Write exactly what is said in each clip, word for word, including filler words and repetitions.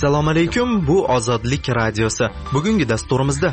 Assalomu alaykum, bu Ozodlik radiosi. Bugungi dasturimizda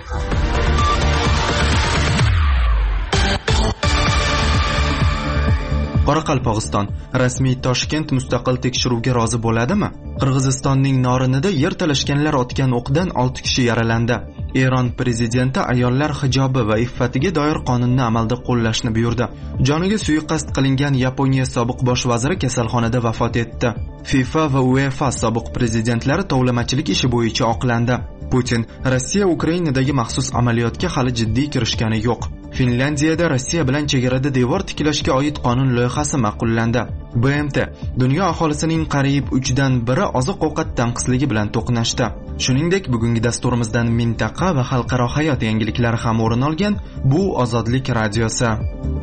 Qoraqalpog'iston rasmiy Toshkent mustaqil tekshiruvga rozi bo'ladimi? Qirg'izistonning Norinida yer talashganlar otgan o'qdan olti kishi yaralandi. Eron prezidenti ayollar hijobi va iffatiga doir qonunni amalda qo'llashni buyurdi. Joniga suiqasd qilingan Yaponiya sobiq bosh vaziri kasalxonada vafot etdi. FIFA va UEFA sobiq prezidentlari tovlamachilik ishi bo'yicha oqlandi. Putin Rossiya Ukrainadagi maxsus amaliyotga hali jiddiy kirishgani yo'q. Finlandiyada Rossiya bilan chegarada devor tiklashga oid qonun loyihasi ma'qullandi. B M T dunyo aholisining qariyb uchdan biri oziq-ovqat tanqisligi bilan to'qnashdi. Shuningdek, bugungi dasturimizdan mintaqa va xalqaro hayot yangiliklari ham o'rin olgan. Bu Ozodlik radiosi.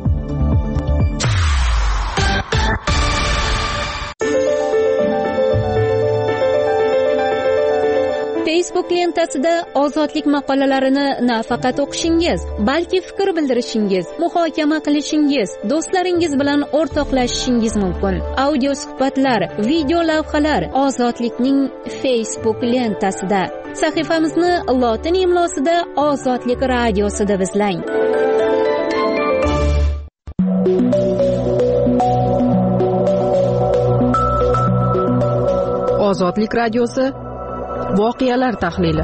Facebook lentasida ozodlik maqolalarini nafaqat o'qishingiz, balki fikr bildirishingiz, muhokama qilishingiz, do'stlaringiz bilan o'rtoqlashishingiz mumkin. Audio suhbatlar, video lavhalar Ozodlikning Facebook lentasida. Sahifamizni lotin imlosida Ozodlik radiosida izlang. Ozodlik radiosi voqealar tahlili.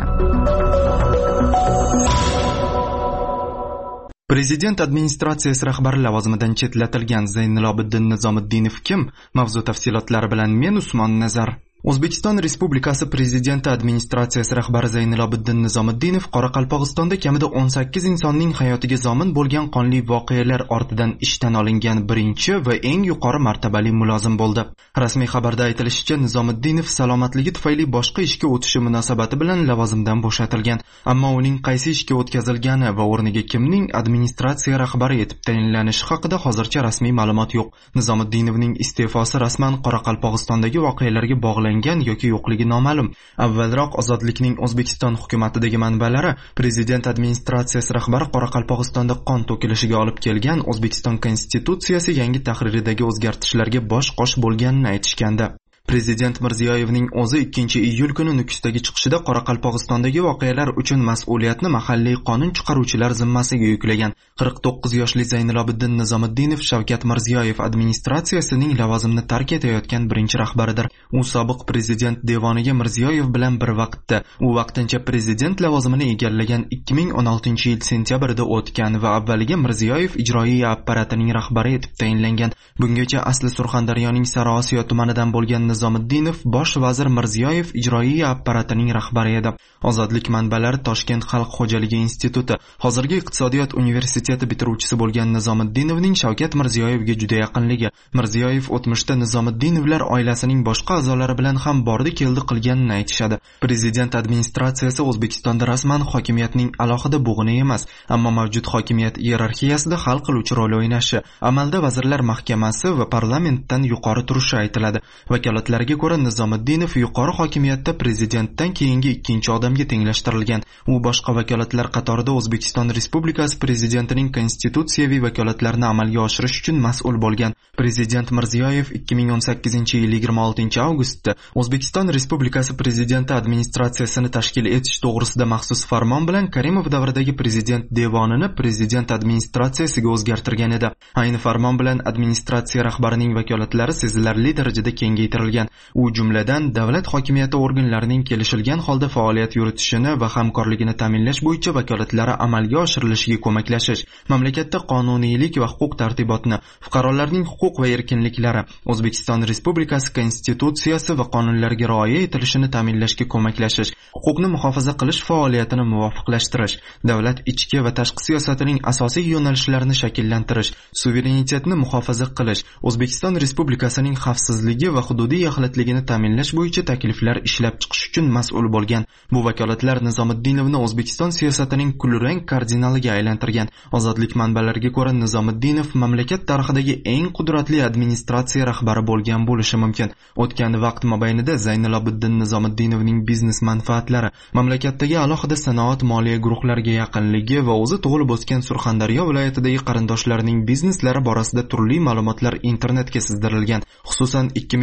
Prezident administratsiyasi rahbari lavozimidan chetlatilgan Zaynilobiddin Nizomiddinov kim? Mavzu tafsilotlari bilan men Usmon Nazar. O'zbekiston Respublikasi Prezidenti administratsiyasi rahbari Zaynilobiddin Nizomiddinov Qoraqalpog'istonda kamida o'n sakkiz insonning hayotiga zomin bo'lgan qonli voqealar ortidan ishdan olingan birinchi va eng yuqori martabali mulozim bo'ldi. Rasmiy xabarda aytilishicha, Nizomiddinov salomatligi tufayli boshqa ishga o'tishi munosabati bilan lavozimdan bo'shatilgan, ammo uning qaysi ishga o'tkazilgani va o'rniga kimning administratsiya rahbari etib tayinlanishi haqida hozircha rasmiy ma'lumot yo'q. Nizomiddinovning iste'fosi rasman Qoraqalpog'istondagi voqealarga bog'langan yoki yo'qligi noma'lum. Avvalroq Ozodlikning O'zbekiston hukumatidagi manbalari prezident administratsiyasi rahbari Qoraqalpog'istonda qon to'kilishiga olib kelgan O'zbekiston konstitutsiyasi yangi tahriridagi o'zgartishlarga bosh qosh bo'lganini aytishgandi. Prezident Mirziyoyevning o'zi ikkinchi iyul kuni Nukusdagi chiqishida Qoraqalpog'istondagi voqealar uchun mas'uliyatni mahalliy qonun chiqaruvchilar zimmasiga yuklagan. qirq to'qqiz yoshli Zaynilobiddin Nizomiddinov Shavkat Mirziyoyev administratsiyasining lavozimni tark etayotgan birinchi rahbaridir. U sobiq prezident devoniga Mirziyoyev bilan bir vaqtda, u vaqtincha prezident lavozimini egallagan ikki ming o'n oltinchi yil sentyabrida o'tgan va avvaliga Mirziyoyev ijroiya apparatining rahbari etib tayinlangan. Bungacha asli Surxondaryoning Sariosiyo tumanidan bo'lgan Nizomiddinov bosh vazir Mirziyoyev ijroiya apparatining rahbari edi. Ozodlik manbalari Toshkent xalq xo'jaligi instituti, hozirgi iqtisodiyot universiteti bitiruvchisi bo'lgan Nizomiddinovning Shavkat Mirziyoyevga juda yaqinligi, Mirziyoyev o'tmishda Nizomiddinovlar oilasining boshqa a'zolari bilan ham bordi-keldi qilganini aytishadi. Prezident administratsiyasi O'zbekistonda rasman hokimiyatning alohida bo'g'ini emas, ammo mavjud hokimiyat iyerarxiyasida hal qiluvchi rol o'ynashi, amalda vazirlar mahkamasi va parlamentdan yuqori turishi aytiladi. Vakolatlarga ko'ra Nizomiddinov yuqori hokimiyatda prezidentdan keyingi ikkinchi odamga tenglashtirilgan. U boshqa vakolatlar qatorida O'zbekiston Respublikasi prezidentining konstitutsiyaviy vakolatlarini amalga oshirish uchun mas'ul bo'lgan. Prezident Mirziyoyev ikki ming o'n sakkizinchi yil yigirma oltinchi avgustda O'zbekiston Respublikasi prezidenti administratsiyasini tashkil etish to'g'risida maxsus farmon bilan Karimov davridagi prezident devonini prezident administratsiyasiga o'zgartirgan edi. Ayni farmon bilan administratsiya rahbarining vakolatlari sezilarli darajada kengaytirilgan. U jumladan davlat hokimiyati organlarining kelishilgan holda faoliyat yuritishini va hamkorligini ta'minlash bo'yicha vakolatlari amalga oshirilishiga ko'maklashish, mamlakatda qonuniylik va huquq tartibotni, fuqarolarning huquq va erkinliklari, O'zbekiston Respublikasi konstitutsiyasi va qonunlariga rioya etilishini ta'minlashga ko'maklashish, huquqni muhofaza qilish faoliyatini muvofiqlashtirish, davlat ichki va tashqi siyosatining asosiy yo'nalishlarini shakllantirish, suverenitetni muhofaza qilish, O'zbekiston Respublikasining xavfsizligi va hududiy yaxlitligini ta'minlash bo'yicha takliflar ishlab chiqish uchun mas'ul bo'lgan. Bu vakolatlar Nizomiddinovni O'zbekiston siyosatining kulrang kardinaliga aylantirgan. Ozodlik manbalariga ko'ra Nizomiddinov mamlakat tarixidagi eng qudratli administratsiya rahbari bo'lgan bo'lishi mumkin. O'tgan vaqt mobaynida Zaynilobiddin Nizomiddinovning biznes manfaatlari, mamlakatdagi alohida sanoat moliya guruhlariga yaqinligi va o'zi tug'ilib o'sgan Surxondaryo viloyatidagi qarindoshlarining bizneslari borasida turli ma'lumotlar internetga sizdirilgan. Xususan ikki ming yigirmanchi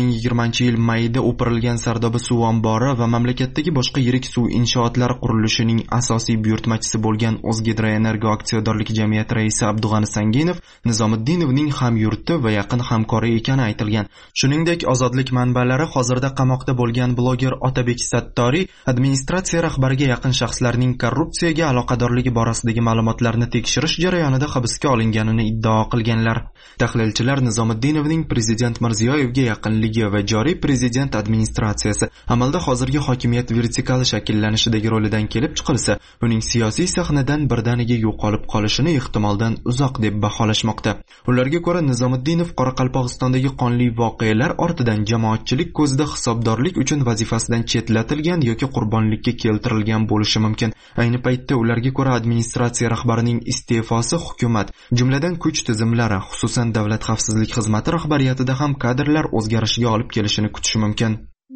yigirmanchi yil mayida o'pirilgan Sardoba suv ombori va mamlakatdagi boshqa yirik suv inshootlari qurilishining asosiy buyurtmachisi bo'lgan O'zgidroenergo aksiyadorlik jamiyati raisi Abdug'ani Sanginov Nizomiddinovning hamyurti va yaqin hamkori ekani aytilgan. Shuningdek, Ozodlik manbalari hozirda qamoqda bo'lgan bloger Otabek Sattoriy administratsiya rahbariga yaqin shaxslarning korrupsiyaga aloqadorligi borasidagi ma'lumotlarni tekshirish jarayonida hibsga olinganini iddao qilganlar. Tahlilchilar Nizomiddinovning prezident Mirziyoyevga yaqinligi va joriy prezident administratsiyasi amalda hozirgi hokimiyat vertikali shakllanishidagi rolidan kelib chiqilsa, uning siyosiy sahnadan birdaniga yo'qolib qolishini ehtimoldan uzoq deb baholashmoqda. Ularga ko'ra, Nizomiddinov Qoraqalpog'istondagi qonli voqealar ortidan jamoatchilik ko'zida hisobdorlik uchun vazifasidan chetlatilgan yoki qurbonlikka keltirilgan bo'lishi mumkin. Ayni paytda ularga ko'ra administratsiya rahbarining iste'fosi hukumat, jumladan kuch tizimlari, xususan davlat xavfsizlik xizmati rahbariyatida ham kadrlar o'zgarishiga olib kelishini kutish mumkin.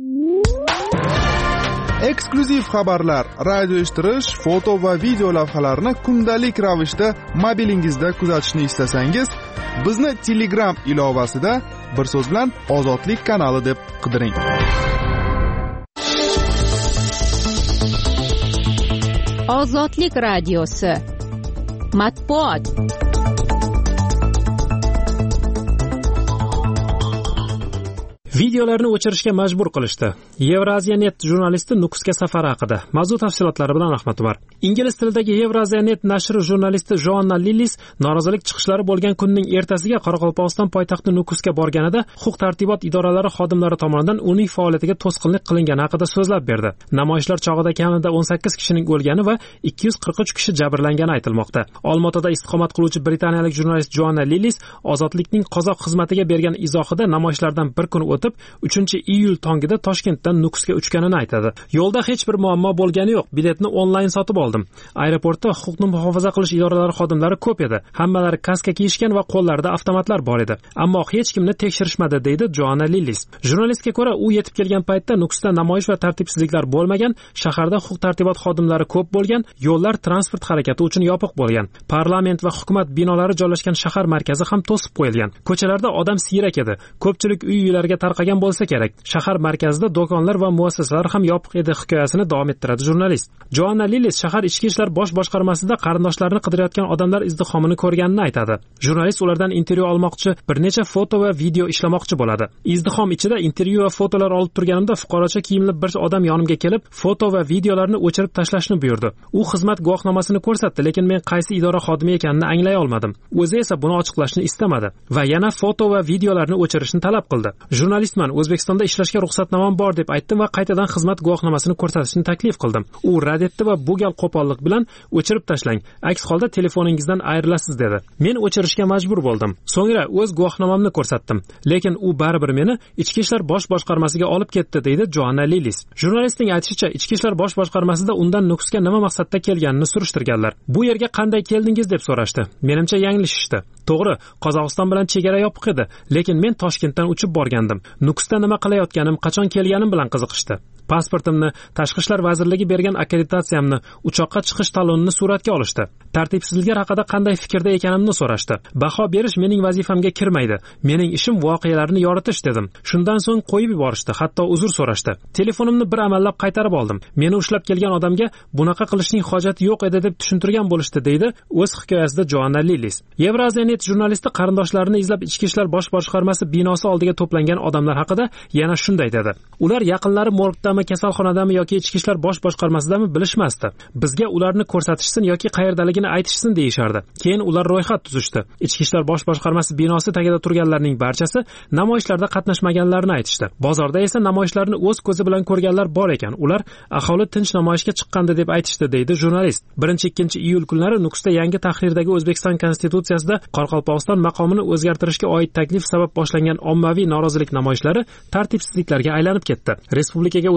Eksklyuziv xabarlar, radio eshittirish, foto va video lavhalarni kundalik ravishda mobilingizda kuzatishni istasangiz, bizni Telegram ilovasida bir so'z bilan Ozodlik kanali deb qidiring. Ozodlik radiosi. Matbuot. Videolarni o'chirishga majbur qilishdi. Evraziyanet jurnalisti Nukusga safari haqida. Mavzu tafsilotlari bilan Ahmad Umar. Ingliz tilidagi Evraziyanet nashri jurnalisti Joanna Lillis norozilik chiqishlari bo'lgan kunning ertasiga Qoraqalpog'iston poytaxti Nukusga borganida huquq-tartibot idoralari xodimlari tomonidan uning faoliyatiga to'sqinlik qilingani haqida so'zlab berdi. Namoyishlar chog'ida kamida o'n sakkiz kishining o'lgani va ikki yuz qirq uch kishi jabrlangani aytilmoqda. Olmaotada istiqomat qiluvchi britaniyalik jurnalist Joanna Lillis Ozodlikning qozoq xizmatiga bergan izohida namoyishlardan bir kun o'tib uchinchi iyul tongida Toshkentdan Nukusga uchganini aytadi. Yo'lda hech bir muammo bo'lgani yo'q. Biletni onlayn sotib oldim. Aeroportda huquqni muhofaza qilish idoralari xodimlari ko'p edi. Hammalari kaska kiyishgan va qo'llarida avtomatlar bor edi. Ammo hech kimni tekshirishmadi, deydi Joanna Lillis. Jurnalistga ko'ra, u yetib kelgan paytda Nukusda namoyish va tartibsizliklar bo'lmagan, shaharda huquq-tartibot xodimlari ko'p bo'lgan, yo'llar transport harakati uchun yopiq bo'lgan. Parlament va hukumat binolari joylashgan shahar markazi ham to'sib qo'yilgan. Ko'chalarda odam siyrak edi. Ko'pchilik uy-uylarga tarqagan bo'lsa kerak. Shahar markazida do'konlar va muassasalar ham yopiq edi, hikoyasini davom ettiradi jurnalist. Joanna Lillis shahar ichki ishlar bosh boshqarmasida qarindoshlarini qidirayotgan odamlar izdihomini ko'rganini aytadi. Jurnalist ulardan intervyu olmoqchi, bir necha foto va video ishlamoqchi bo'ladi. Izdihom ichida intervyu va fotolar olib turganimda fuqarocha kiyimli bir odam yonimga kelib, foto va videolarni o'chirib tashlashni buyurdi. U xizmat guvohnomasini ko'rsatdi, lekin men qaysi idora xodimi ekanini anglay olmadim. O'zi esa buni ochiqlashni istamadi va yana foto va videolarni o'chirishni talab qildi. Jurnalistman, O'zbekistonda ishlashga ruxsatnomam bor deb aytdim va qaytadan xizmat guvohnomasini ko'rsatishni taklif qildim. U rad etdi va bu gal qo'pollik bilan o'chirib tashlang. Aks holda telefoningizdan ayrilasiz dedi. Men o'chirishga majbur bo'ldim. So'ngra o'z guvohnomamni ko'rsatdim, lekin u baribir meni ichki ishlar bosh boshqarmasiga olib ketdi, deydi Joanna Lillis. Jurnalistning aytishicha, ichki ishlar bosh boshqarmasida undan Nukusga nima maqsadda kelganini surishtirganlar. Bu yerga qanday keldingiz deb so'rashdi. Menimcha yanglishishdi. To'g'ri, Qozog'iston bilan chegara yopiq edi, lekin men Toshkentdan uchib borgandim. Nukusda nima qilayotganim, qachon kelganim bilan qiziqishdi. Pasportimni, Tashqi ishlar vazirligi bergan akkreditatsiyamni, uchoqqa chiqish talonini suratga olishdi. Tartibsizliklar haqida qanday fikrda ekanimni so'rashdi. Baho berish mening vazifamga kirmaydi. Mening ishim voqealarni yoritish dedim. Shundan so'ng qo'yib yuborishdi, hatto uzr so'rashdi. Telefonimni bir amallab qaytarib oldim. Meni ushlab kelgan odamga bunaqa qilishning hojati yo'q edi deb tushuntirgan bo'lishdi, deydi o'z hikoyasida Joanna Lillis. Evraziyanet jurnalisti qarindoshlarini izlab ichki ishlar bosh boshqarmasi binosi oldiga to'plangan odamlar haqida yana shunday dedi. Ular yaqinlari morgda kasalxonadami yoki ichki ishlar bosh boshqarmasidami bilishmasdi. Bizga ularni ko'rsatishsin yoki qayerdaligini aytishsin deyishardi. Keyin ular ro'yxat tuzishdi. Ichki ishlar bosh boshqarmasi binosi tagida turganlarning barchasi namoyishlarda qatnashmaganlarni aytishdi. Bozorda esa namoyishlarni o'z ko'zi bilan ko'rganlar bor ekan. Ular aholi tinch namoyishga chiqqandi deb aytishdi, deydi jurnalist. birinchi ikkinchi iyul kunlari Nukusda yangi tahrirdagi O'zbekiston konstitutsiyasida Qoraqalpog'iston maqomini o'zgartirishga oid taklif sabab boshlangan ommaviy norozilik namoyishlari tartibsizliklarga aylanib ketdi. Respublikaga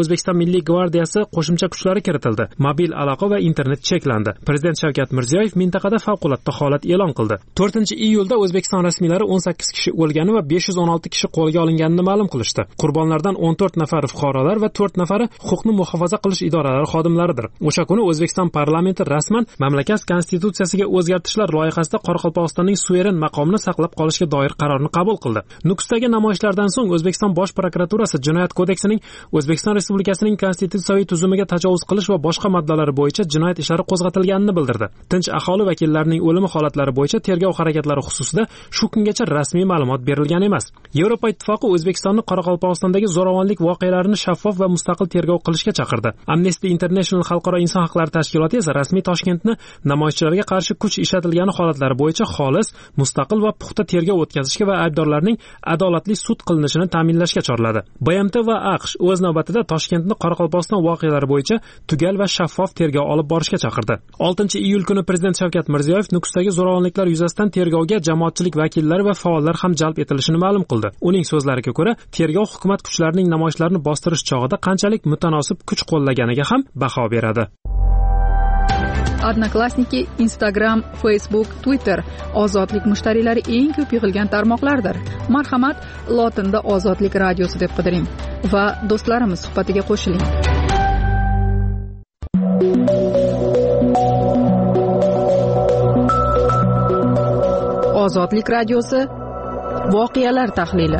O'zbekiston Milliy gvardiyasi qo'shimcha kuchlari kiritildi. Mobil aloqa va internet cheklandi. Prezident Shavkat Mirziyoyev mintaqada favqulodda holat e'lon qildi. to'rtinchi iyulda O'zbekiston rasmiylari o'n sakkiz kishi o'lgani va besh yuz o'n olti kishi qo'lga olinganini ma'lum qilishdi. Qurbonlardan o'n to'rt nafari fuqarolar va to'rt nafari huquqni muhofaza qilish idoralari xodimlaridir. O'sha kuni O'zbekiston parlamenti rasman mamlakat konstitutsiyasiga o'zgartishlar loyihasida Qoraqalpog'istonning suveren maqomini saqlab qolishga doir qarorni qabul qildi. Nukusdagi namoyishlardan so'ng O'zbekiston Bosh prokuraturasi Jinoyat kodeksining O'zbekiston Respublikasining konstitutsiyaviy tuzumiga tajovuz qilish va boshqa moddalari bo'yicha jinoyat ishlari qo'zg'atilganini bildirdi. Tinch aholi vakillarining o'limi holatlari bo'yicha tergov harakatlari xususida shu kungacha rasmiy ma'lumot berilgan emas. Yevropa Ittifoqi O'zbekistonni Qoraqalpog'istondagi zo'ravonlik voqealarini shaffof va mustaqil tergov qilishga chaqirdi. Amnesty International xalqaro inson haqlari tashkiloti esa rasmiy Toshkentni namoyishchilarga qarshi kuch ishlatilgani holatlari bo'yicha xolis, mustaqil va puxta tergov o'tkazishga va aybdorlarning adolatli sud qilinishini ta'minlashga chorladi. B M T va AQSh o'z navbatida Toshkentni Qoraqalpog'iston voqealari bo'yicha tugal va shaffof tergov olib borishga chaqirdi. oltinchi iyul kuni Prezident Shavkat Mirziyoyev Nukusdagi zo'ravonliklar yuzasidan tergovga jamoatchilik vakillari va faollar ham jalb etilishini ma'lum qildi. Uning so'zlariga ko'ra, tergov hukumat kuchlarining namoyishlarni bostirish chog'ida qanchalik mutanosib kuch qo'llaganiga ham baho beradi. Odnoklassniki, Instagram, Facebook, Twitter ozodlik mushtariylari eng ko'p yig'ilgan tarmoqlardir. Marhamat, lotinda Ozodlik radiosi deb qidiring va do'stlarimiz suhbatiga qo'shiling. Ozodlik radiosi voqealar tahlili.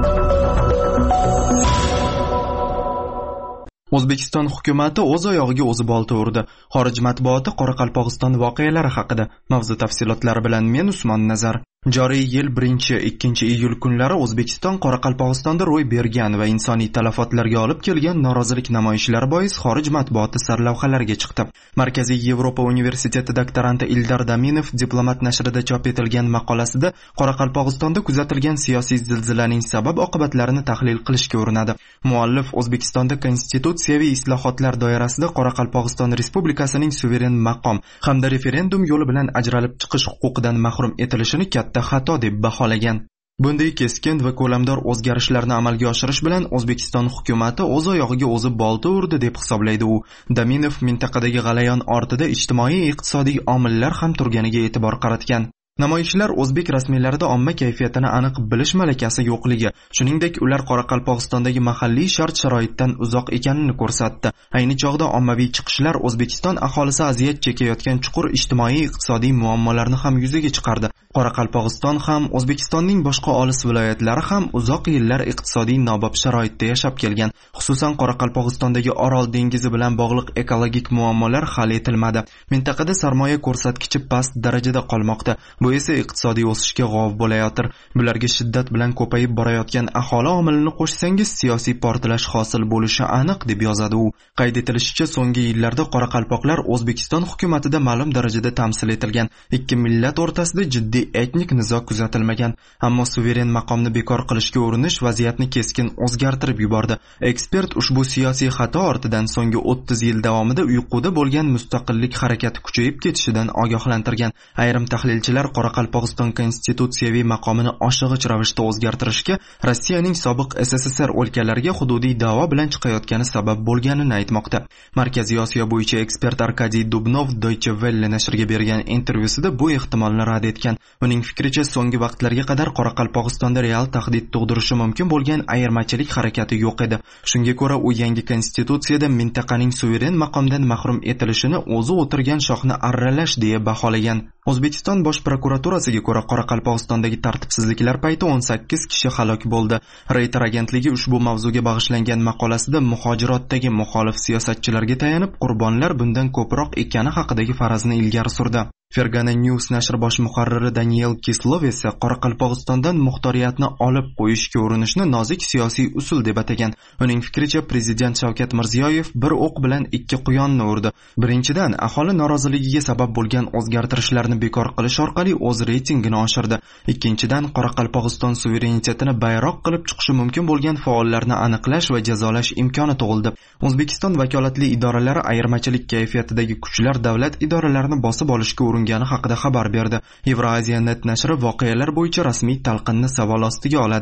O'zbekiston hukumatı o'z oyog'iga o'zi bolta urdi. Xorij matbuoti Qoraqalpog'iston voqealari haqida. Mavzu tafsilotlari bilan men Usmon Nazar. Joriy yil birinchi ikkinchi iyul kunlari O'zbekiston Qoraqalpog'istonda ro'y bergan va insoniy talafotlarga olib kelgan norozilik namoyishlari bois xorij matbuoti sarlavhalariga chiqdi. Markaziy Yevropa universiteti doktoranti Ildar Daminov Diplomat nashrida chop etilgan maqolasida Qoraqalpog'istonda kuzatilgan siyosiy zilzilaning sabab-oqibatlarini tahlil qilishga urinadi. Muallif O'zbekistonda konstitutsiyaviy islohotlar doirasida Qoraqalpog'iston Respublikasining suveren maqom hamda referendum yo'li bilan ajralib chiqish huquqidan mahrum etilishini katta xato deb baholagan. Bunday keskin va ko'lamdor o'zgarishlarni amalga oshirish bilan O'zbekiston hukumatı o'z oyog'iga o'zi bolta urdi deb hisoblaydi u. Daminov mintaqadagi g'alayon ortida ijtimoiy-iqtisodiy omillar ham turganiga e'tibor qaratgan. Namoyishlar o'zbek rasmiylarida omma kayfiyatini aniq bilish malakasi yo'qligi, shuningdek ular Qoraqalpog'istondagi mahalliy shart-sharoitdan uzoq ekanini ko'rsatdi. Ayni chog'da ommaviy chiqishlar O'zbekiston aholisi aziyat chekayotgan chuqur ijtimoiy-iqtisodiy muammolarni ham yuzaga chiqardi. Qoraqalpog'iston ham O'zbekistonning boshqa olis viloyatlari ham uzoq yillar iqtisodiy nobob sharoitda yashab kelgan. Xususan Qoraqalpog'istondagi Orol dengizi bilan bog'liq ekologik muammolar hal etilmadi. Mintaqada sarmoya ko'rsatkichi past darajada qolmoqda. Bu esa iqtisodiy o'sishga g'ov bo'layotir. Bularga shiddat bilan ko'payib borayotgan aholi omilini qo'shsangiz siyosiy portlash hosil bo'lishi aniq deb yozadi u. Qayd etilishicha, so'nggi yillarda qoraqalpoqlar O'zbekiston hukumatida ma'lum darajada tamsil etilgan. Ikki millat o'rtasida jiddiy etnik nizo kuzatilmagan, ammo suveren maqomni bekor qilishga urinish vaziyatni keskin o'zgartirib yubordi. Ekspert ushbu siyosiy xato ortidan so'nggi o'ttiz yil davomida uyquda bo'lgan mustaqillik harakati kuchayib ketishidan ogohlantirgan. Ayrim tahlilchilar Qoraqalpog'iston konstitutsiyaviy maqomini oshig'ich ravishda o'zgartirishga Rossiyaning sobiq S S S R o'lkalariga hududiy da'vo bilan chiqayotgani sabab bo'lganini aytmoqda. Markaziy Osiyo bo'yicha ekspert Arkadiy Dubnov Deutsche Welle nashriga bergan intervyusida bu ehtimolni rad etgan. Uning fikricha, so'nggi vaqtlarga qadar Qoraqalpog'istonda real tahdid tug'dirishi mumkin bo'lgan ayirmachilik harakati yo'q edi. Shunga ko'ra, u yangi konstitutsiyada mintaqaning suveren maqomdan mahrum etilishini o'zi o'tirgan shoxni arralash deya baholagan. O'zbekiston Bosh prokuraturasiga ko'ra, Qoraqalpog'istondagi tartibsizliklar payti o'n sakkiz kishi halok bo'ldi. Reuters agentligi ushbu mavzuga bag'ishlangan maqolasida muhojirotdagi muxolif siyosatchilarga tayanib, qurbonlar bundan ko'proq ekani haqidagi farazni ilgari surdi. Fergana News nashri bosh muharriri Daniel Kislov esa Qoraqalpog'istondan muxtoriyatni olib qo'yishga urinishni nozik siyosiy usul deb atagan. Uning fikricha, prezident Shavkat Mirziyoyev bir o'q bilan ikki quyonni urdi. Birinchidan, aholi noroziligiga sabab bo'lgan o'zgartirishlarni bekor qilish orqali o'z reytingini oshirdi. Ikkinchidan, Qoraqalpog'iston suverenitetini bayroq qilib chiqishi mumkin bo'lgan faollarni aniqlash va jazolash imkoni tug'ildi. O'zbekiston vakolatli idoralari ayirmachilik kayfiyatidagi kuchlar davlat idoralarini bosib olishga uringani haqida xabar berdi. Euraziya net nashri voqealar bo'yicha rasmiy talqinni savol ostiga oladi.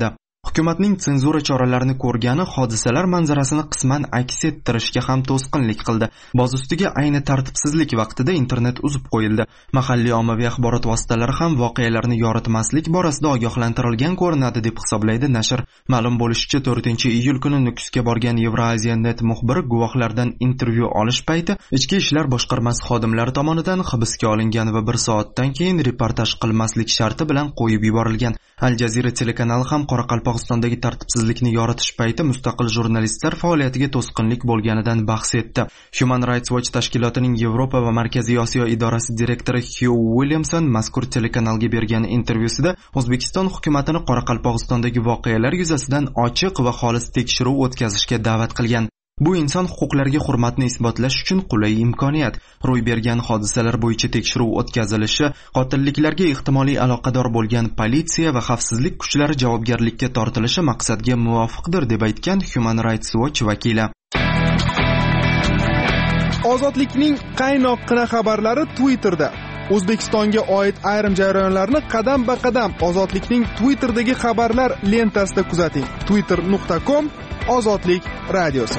Hukumatning senzura choralarini ko'rgani hodisalar manzarasini qisman aks ettirishga ham to'sqinlik qildi. Boz ustiga ayni tartibsizlik vaqtida internet uzib qo'yildi. Mahalliy ommaviy axborot vositalari ham voqealarni yoritmaslik borasida ogohlantirilgan ko'rinadi deb hisoblaydi nashr. Ma'lum bo'lishicha, to'rtinchi iyul kuni Nukusga borgan Euraziyanet muxbiri guvohlardan intervyu olish payti Ichki ishlar boshqarmasi xodimlari tomonidan hibsga olingan va bir soatdan keyin reportaj qilmaslik sharti bilan qo'yib yuborilgan. Al Jazeera telekanali ham Qoraqalpog'istondagi tartibsizlikni yoritish payti mustaqil jurnalistlar faoliyatiga to'sqinlik bo'lganidan bahs etdi. Human Rights Watch tashkilotining Yevropa va Markaziy Osiyo idorasi direktori Hugh Williamson mazkur telekanalga bergan intervyusida O'zbekiston hukumatini Qoraqalpog'istondagi voqealar yuzasidan ochiq va xolis tekshiruv o'tkazishga da'vat qilgan. Bu inson huquqlariga hurmatni isbotlash uchun qulay imkoniyat. Ro'y bergan hodisalar bo'yicha tekshiruv o'tkazilishi, qotilliklarga ehtimoliy aloqador bo'lgan politsiya va xavfsizlik kuchlari javobgarlikka tortilishi maqsadga muvofiqdir deb aytgan Human Rights Watch vakili. Ozodlikning qaynoqqina xabarlari Twitterda. O'zbekistonga oid ayrim jarayonlarni qadam-ba-qadam Ozodlikning Twitterdagi xabarlar lentasida kuzating. twitter nuqta com Ozodlik radiosi.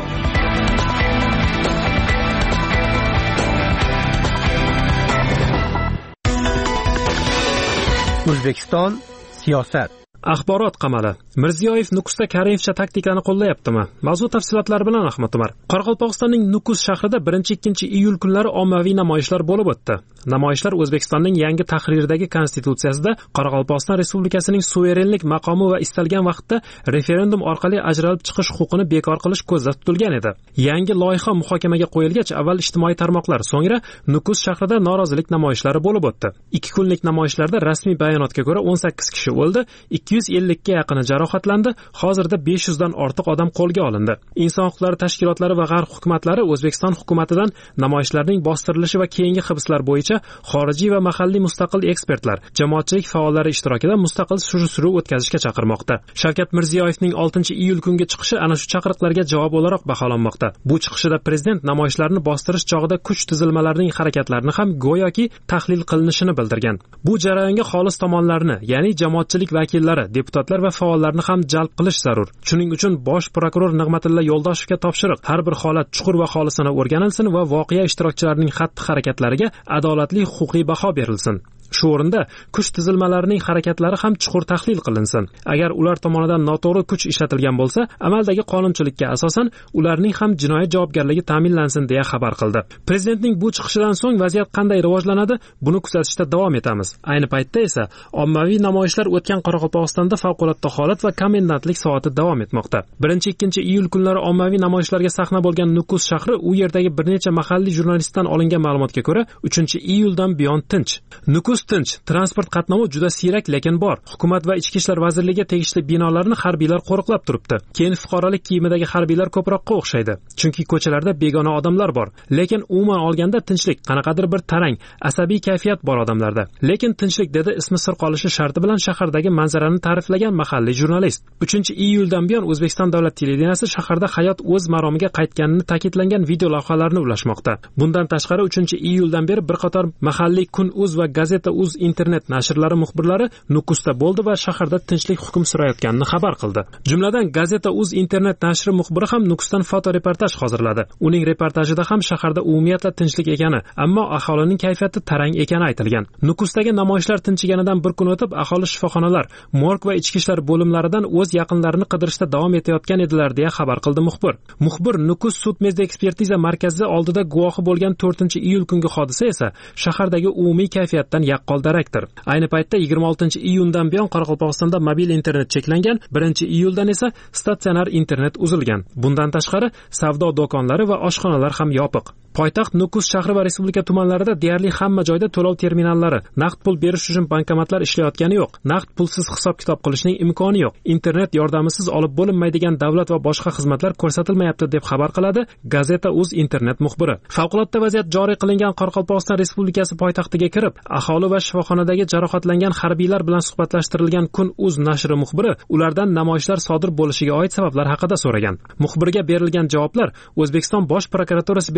O'zbekiston siyosat. Axborot qamali. Mirziyoyev Nukusda Karimovcha taktikani qo'llayaptimi? Mavzu tafsilotlari bilan Ahmad Umar. Qoraqalpog'istonning Nukus shahrida birinchi ikkinchi iyul kunlari ommaviy namoyishlar bo'lib o'tdi. Namoyishlar O'zbekistonning yangi tahrirdagi konstitutsiyasida Qoraqalpog'iston Respublikasining suverenlik maqomi va istalgan vaqtda referendum orqali ajralib chiqish huquqini bekor qilish ko'zda tutilgan edi. Yangi loyiha muhokamaga qo'yilgach, avval ijtimoiy tarmoqlar, so'ngra Nukus shahrida norozilik namoyishlari bo'lib o'tdi. Ikki kunlik namoyishlarda rasmiy bayonotga ko'ra o'n sakkiz kishi o'ldi, ikki yuz ellik ga yaqini jarohatlandi, hozirda besh yuz dan ortiq odam qo'lga olindi. Inson huquqlari tashkilotlari va g'arb hukumatlari O'zbekiston hukumatidan namoyishlarning bostirilishi va keyingi hibslar bo'yicha xorijiy va mahalliy mustaqil ekspertlar, jamoatchilik faollari ishtirokida mustaqil surishtiruv o'tkazishga chaqirmoqda. Shavkat Mirziyoyevning oltinchi iyul kungi chiqishi ana shu chaqiriqlarga javob o'laroq baholanmoqda. Bu chiqishida prezident namoyishlarni bostirish chog'ida kuch tuzilmalarining harakatlarini ham go'yoki tahlil qilinishini bildirgan. Bu jarayonga xolis tomonlarni, ya'ni jamoatchilik vakillari, deputatlar va faollarni ham jalb qilish zarur. Shuning uchun bosh prokuror Nig'matilla Yo'ldoshevga topshiriq: har bir holat chuqur va xolisona o'rganilsin va voqea ishtirokchilarining xatti-harakatlariga adolatli huquqiy baho berilsin. Shu o'rinda kuch tuzilmalarining harakatlari ham chuqur tahlil qilinsin. Agar ular tomonidan noto'g'ri kuch ishlatilgan bo'lsa, amaldagi qonunchilikka asosan ularning ham jinoyat javobgarligi ta'minlansin deya xabar qildi. Prezidentning bu chiqishidan so'ng vaziyat qanday rivojlanadi, buni kuzatishda davom etamiz. Ayni paytda esa ommaviy namoyishlar o'tgan Qoraqalpog'istonda favqulodda holat va komendantlik soati davom etmoqda. birinchi ikkinchi iyul kunlari ommaviy namoyishlarga sahna bo'lgan Nukus shahri u yerdagi bir necha mahalliy jurnalistdan olingan ma'lumotga ko'ra uchinchi iyuldan buyon tinch. Nukus tinch, transport qatnovi juda siyrak lekin bor. Hukumat va ichki ishlar vazirligiga tegishli binolarni harbiylar qo'riqlab turibdi. Keyin fuqarolik kiyimidagi harbiylar ko'proqqa o'xshaydi. Chunki ko'chalarda begona odamlar bor. Lekin umuman olganda tinchlik, qanaqadir bir tarang, asabiy kayfiyat bor odamlarda. Lekin tinchlik dedi ismi sir qolishi sharti bilan shahardagi manzarani ta'riflagan mahalliy jurnalist. uchinchi iyuldan buyon O'zbekiston davlat televideniyasi shaharda hayot o'z maromiga qaytganini ta'kidlangan video lavhalarni ulashmoqda. Bundan tashqari uchinchi iyuldan beri bir qator mahalliy Kun.uz va Gazeta uz internet nashrlari muxbirlari Nukusda bo'ldi va shaharda tinchlik hukm surayotganini xabar qildi. Jumladan Gazeta uz internet nashri muxbiri ham Nukusdan fotoreportaj hozirladi. Uning reportajida ham shaharda umumiyatla tinchlik ekani, ammo aholining kayfiyati tarang ekani aytilgan. Nukusdagi namoyishlar tinchiganidan bir kun o'tib, aholi shifoxonalar, morg va ichki ishlar bo'limlaridan o'z yaqinlarini qidirishda davom etayotgan edilar deya xabar qildi muxbir. Muxbir Nukus sud mezdi ekspertiza markazi oldida guvohi bo'lgan to'rtinchi iyul kungi hodisa esa shahardagi umumiy kayfiyatdan yaqqol darakdir. Ayni paytda yigirma oltinchi iyundan buyon Qoraqalpog'istonda mobil internet cheklangan, birinchi iyuldan esa statsionar internet uzilgan. Bundan tashqari savdo do'konlari va oshxonalar ham yopiq. Poytaxt Nukus shahri va respublika tumanlarida deyarli hamma joyda to'lov terminallari, naqd pul berish uchun bankomatlar ishlayotgani yo'q. Naqd pulsiz hisob-kitob qilishning imkoni yo'q. Internet yordamisiz olib bo'linmaydigan davlat va boshqa xizmatlar ko'rsatilmayapti deb xabar qiladi Gazeta uz internet muxbiri. Favqulodda vaziyat joriy qilingan Qoraqalpog'iston Respublikasi poytaxtiga kirib, aholi va shifoxonadagi jarohatlangan harbiylar bilan suhbatlashtirilgan Kun.uz nashri muxbiri ulardan namoyishlar sodir bo'lishiga oid sabablar haqida so'ragan. Muxbirga berilgan javoblar O'zbekiston Bosh prokuraturasi bergan rasmiy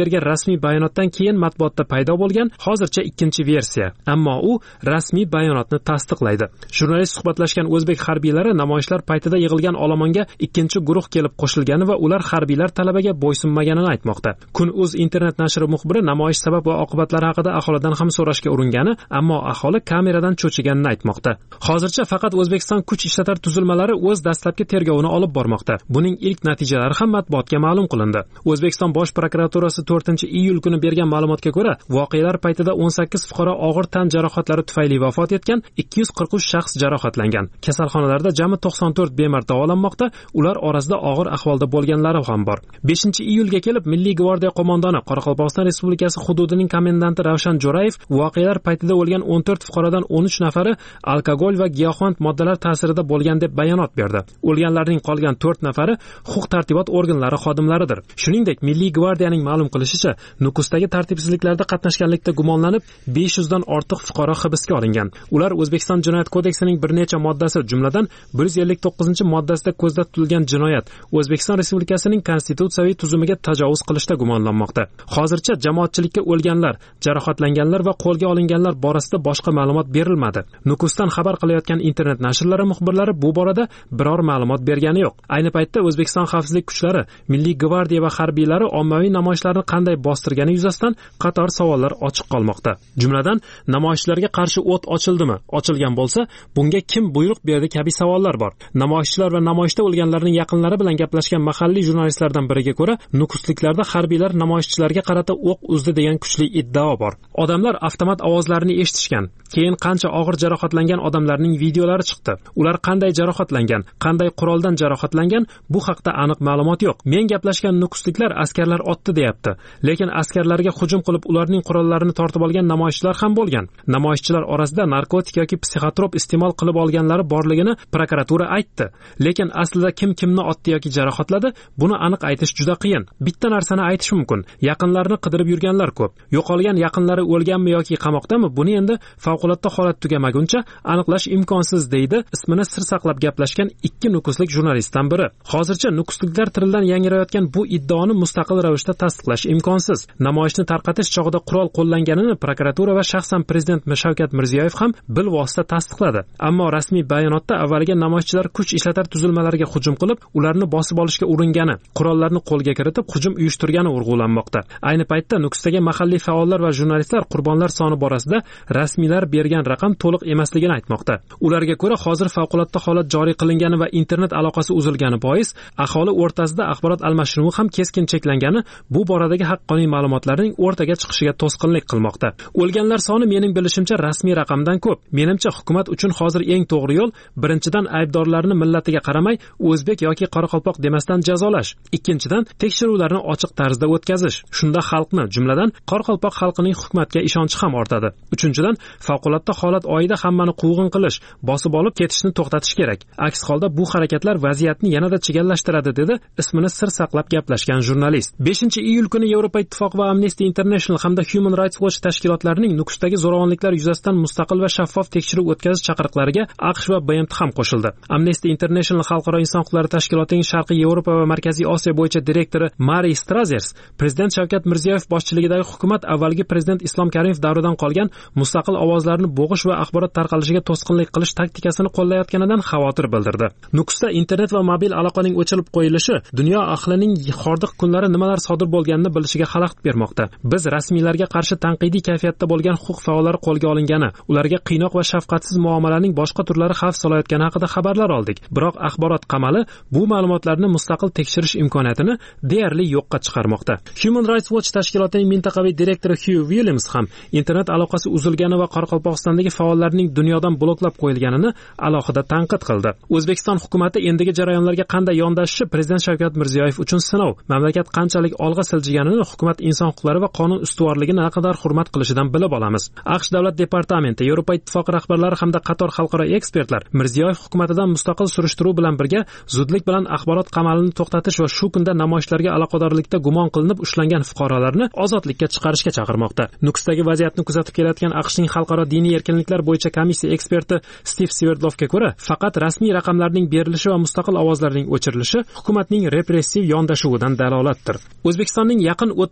rasmiy bayonotdan keyin matbuotda paydo bo'lgan hozircha ikkinchi versiya, ammo u rasmiy bayonotni tasdiqlaydi. Jurnalist suhbatlashgan o'zbek harbiylari namoyishlar paytida yig'ilgan olomonga ikkinchi guruh kelib qo'shilgani va ular harbiylar talabiga bo'ysunmaganini aytmoqda. Kun.uz internet nashri muxbiri namoyish sabab va oqibatlari haqida aholidan ham so'rashga uringani, ammo aholi kameradan cho'chiganini aytmoqda. Hozircha faqat O'zbekiston kuch ishlatar tuzilmalari o'z dastlabki tergovini olib bormoqda. Buning ilk natijalari ham matbuotga ma'lum qilindi. O'zbekiston bosh prokuraturasi to'rtinchi iyul kuni bergan ma'lumotga ko'ra, voqealar paytida o'n sakkiz fuqaro og'ir tan jarohatlari tufayli vafot etgan, ikki yuz qirq uch shaxs jarohatlangan. Kasalxonalarda jami to'qson to'rt bemor davolanmoqda, ular orasida og'ir ahvolda bo'lganlari ham bor. beshinchi iyulga kelib Milliy gvardiya qo'mondoni Qoraqalpog'iston Respublikasi hududining komendanti Ravshan Jo'rayev voqealar paytida o'lgan o'n to'rt fuqarodan o'n uch nafari alkogol va giyohvand moddalar ta'sirida bo'lgan deb bayonot berdi. O'lganlarning qolgan to'rt nafari huquq-tartibot organlari xodimlaridir. Shuningdek, Milliy gvardiyaning ma'lum qilishicha, Nukusdagi tartibsizliklarda qatnashganlikda gumonlanib besh yuz dan ortiq fuqaro hibsga olingan. Ular O'zbekiston Jinoyat kodeksining bir necha moddasi, jumladan bir yuz ellik to'qqizinchi moddasida ko'zda tutilgan jinoyat, O'zbekiston Respublikasining konstitutsiyaviy tuzumiga tajovuz qilishda gumonlanmoqda. Hozircha jamoatchilikka o'lganlar, jarohatlanganlar va qo'lga olinganlar borasida boshqa ma'lumot berilmadi. Nukusdan xabar qilayotgan internet nashrlari muxbirlari bu borada biror ma'lumot bergani yo'q. Ayni paytda O'zbekiston xavfsizlik kuchlari, Milliy gvardiya va harbiylari ommaviy namoyishlarni qanday bostirgani yuzasidan qator savollar ochiq qolmoqda. Jumladan, namoyishlarga qarshi o't ochildimi? Ochilgan bo'lsa, bunga kim buyruq berdi kabi savollar bor. Namoyishchilar va namoyishda o'lganlarning yaqinlari bilan gaplashgan mahalliy jurnalistlardan biriga ko'ra, Nukusliklarda harbiylar namoyishchilarga qarata o'q uzdi degan kuchli iddao bor. Odamlar avtomat ovozlarini eshitishgan. Keyin qancha og'ir jarohatlangan odamlarning videolari chiqdi. Ular qanday jarohatlangan, qanday quroldan jarohatlangan, bu haqda aniq ma'lumot yo'q. Men gaplashgan nukusliklar askarlar otdi deyapti. Lekin askarlarga hujum qilib ularning qurollarini tortib olgan namoyishchilar ham bo'lgan. Namoyishchilar orasida narkotik yoki psixotrop iste'mol qilib olganlari borligini prokuratura aytdi. Lekin aslida kim kimni otdi yoki jarohatladi, buni aniq aytish juda qiyin. Bitta narsani aytish mumkin. Yaqinlarini qidirib yurganlar ko'p. Yo'qolgan yaqinlari o'lganmi yoki qamoqdami, buni endi favqulodda holat tugamaguncha aniqlash imkonsiz, deydi ismini sir saqlab gaplashgan ikki nukuslik jurnalistdan biri. Hozircha nukusliklar tilidan yangrayotgan bu iddaoni mustaqil ravishda tasdiqlash imkonsiz. Namoyishni tarqatish chog'ida qurol qo'llanganini prokuratura va shaxsan prezident Shavkat Mirziyoyev ham bilvosita tasdiqladi. Ammo rasmiy bayonotda avvaliga namoyishchilar kuch ishlatar tuzilmalariga hujum qilib, ularni bosib olishga uringani, qurollarni qo'lga kiritib hujum uyushtirgani urg'ulanmoqda. Ayni paytda Nukusdagi mahalliy faollar va jurnalistlar qurbonlar soni borasida rasmiylar bergan raqam to'liq emasligini aytmoqda. Ularga ko'ra, hozir favqulodda holat joriy qilingani va internet aloqasi uzilgani bois aholi o'rtasida axborot almashinuvi ham keskin cheklangani bu boradagi haqqoniy ma'lumotlarning o'rtaga chiqishiga to'sqinlik qilmoqda. O'lganlar soni mening bilishimcha rasmiy raqamdan ko'p. Menimcha hukumat uchun hozir eng to'g'ri yo'l birinchidan aybdorlarni millatiga qaramay o'zbek yoki qoraqalpoq demasdan jazolash. Ikkinchidan tekshiruvlarni ochiq tarzda o'tkazish. Shunda xalqni, jumladan qoraqalpoq xalqining hukumatga ishonchi ham ortadi. Uchinchidan favqulodda holat oyida hammani quvg'in qilish, bosib olib ketishni to'xtatish kerak. Aks holda bu harakatlar vaziyatni yanada chigallashtiradi, dedi ismini sir saqlab gaplashgan jurnalist. beshinchi iyul kuni Yevropa Ittifoqi va Amnesty International hamda Human Rights Watch tashkilotlarining Nukusdagi zo'ravonliklar yuzasidan mustaqil va shaffof tekshiruv o'tkazish chaqiriqlariga AQSh va B M T ham qo'shildi. Amnesty International Xalqaro inson huquqlari tashkilotining Sharqiy Yevropa va Markaziy Osiyo bo'yicha direktori Mari Strazers prezident Shavkat Mirziyoyev boshchiligidagi hukumat avvalgi prezident Islom Karimov davridan qolgan mustaqil ovozlarni bo'g'ish va axborot tarqalishiga to'sqinlik qilish taktikasini qo'llayotganidan xavotir bildirdi. Nukusda internet va mobil aloqaning o'chirib qo'yilishi dunyo ahlining hordiq kunlari nimalar sodir bo'lganini bilishiga xalaqit bermoqda. Biz rasmiylarga qarshi tanqidiy kayfiyatda bo'lgan huquq faollari qo'lga olingani, ularga qiynoq va shafqatsiz muomalaning boshqa turlari xavf solayotgani haqida xabarlar oldik. Biroq axborot qamali bu ma'lumotlarni mustaqil tekshirish imkoniyatini deyarli yo'qqa chiqarmoqda. Human Rights Watch tashkilotining mintaqaviy direktori Hugh Williams ham internet aloqasi uzilgani va Qoraqalpog'istondagi faollarning dunyodan bloklab qo'yilganini alohida tanqid qildi. O'zbekiston hukumatı endigi jarayonlarga qanday yondashishi prezident Shavkat Mirziyoyev uchun sinov. Mamlakat qanchalik olg'a siljiganini hukumat inson huquqlari va qonun ustuvorligini naqadar hurmat qilishidan bilib olamiz. AQSh davlat departamenti, Yevropa Ittifoqi rahbarlari hamda qator xalqaro ekspertlar Mirziyoyev hukumatidan mustaqil surishtiruv bilan birga zudlik bilan axborot qamalini to'xtatish va shu kunda namoyishlarga aloqadorlikda gumon qilinib ushlangan fuqarolarni ozodlikka chiqarishga chaqirmoqda. Nukusdagi vaziyatni kuzatib kelayotgan AQShning xalqaro diniy erkinliklar bo'yicha komissiya eksperti Steve Sverdlovga ko'ra, faqat rasmiy raqamlarning berilishi va mustaqil ovozlarning o'chirilishi hukumatning repressiv yondashuvidan dalolatdir. O'zbekistonning yaqin o'tmish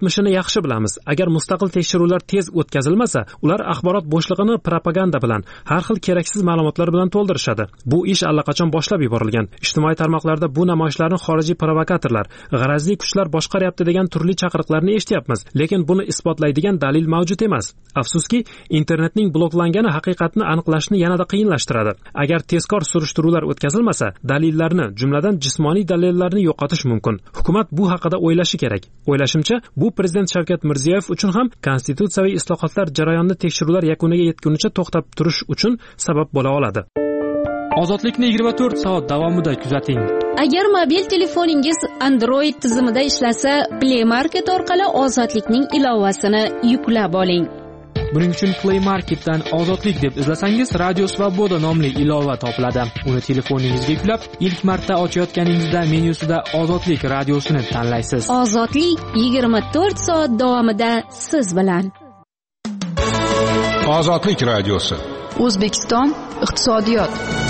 o'tmishini yaxshi bilamiz. Agar mustaqil tekshiruvlar tez o'tkazilmasa, ular axborot bo'shlig'ini propaganda bilan, har xil keraksiz ma'lumotlar bilan to'ldirishadi. Bu ish allaqachon boshlab yuborilgan. Ijtimoiy tarmoqlarda bu namoyishlarni xorijiy provokatorlar, g'arazli kuchlar boshqaryapti degan turli chaqiriqlarni eshityapmiz, lekin buni isbotlaydigan dalil mavjud emas. Afsuski, internetning bloklangani haqiqatni aniqlashni yanada qiyinlashtiradi. Agar tezkor surishtiruvlar o'tkazilmasa, dalillarni, jumladan jismoniy dalillarni yo'qotish mumkin. Hukumat bu haqida o'ylashi kerak. O'ylashimcha, bu prezident Shavkat Mirziyoyev uchun ham konstitutsiyaviy islohotlar jarayonini tekshiruvlar yakuniga yetgunicha to'xtab turish uchun sabab bo'la oladi. Ozodlikni yigirma to'rt soat davomida kuzating. Agar mobil telefoningiz Android tizimida ishlasa, Play Market orqali Ozodlikning ilovasini yuklab oling. Buning uchun Play Marketdan Ozodlik deb izlasangiz, Radio Svoboda nomli ilova topiladi. Uni telefoningizga yuklab, ilk marta ochayotganingizda menyusida Ozodlik radiosini tanlaysiz. Ozodlik yigirma to'rt soat davomida siz bilan. Ozodlik radiosi. O'zbekiston iqtisodiyot.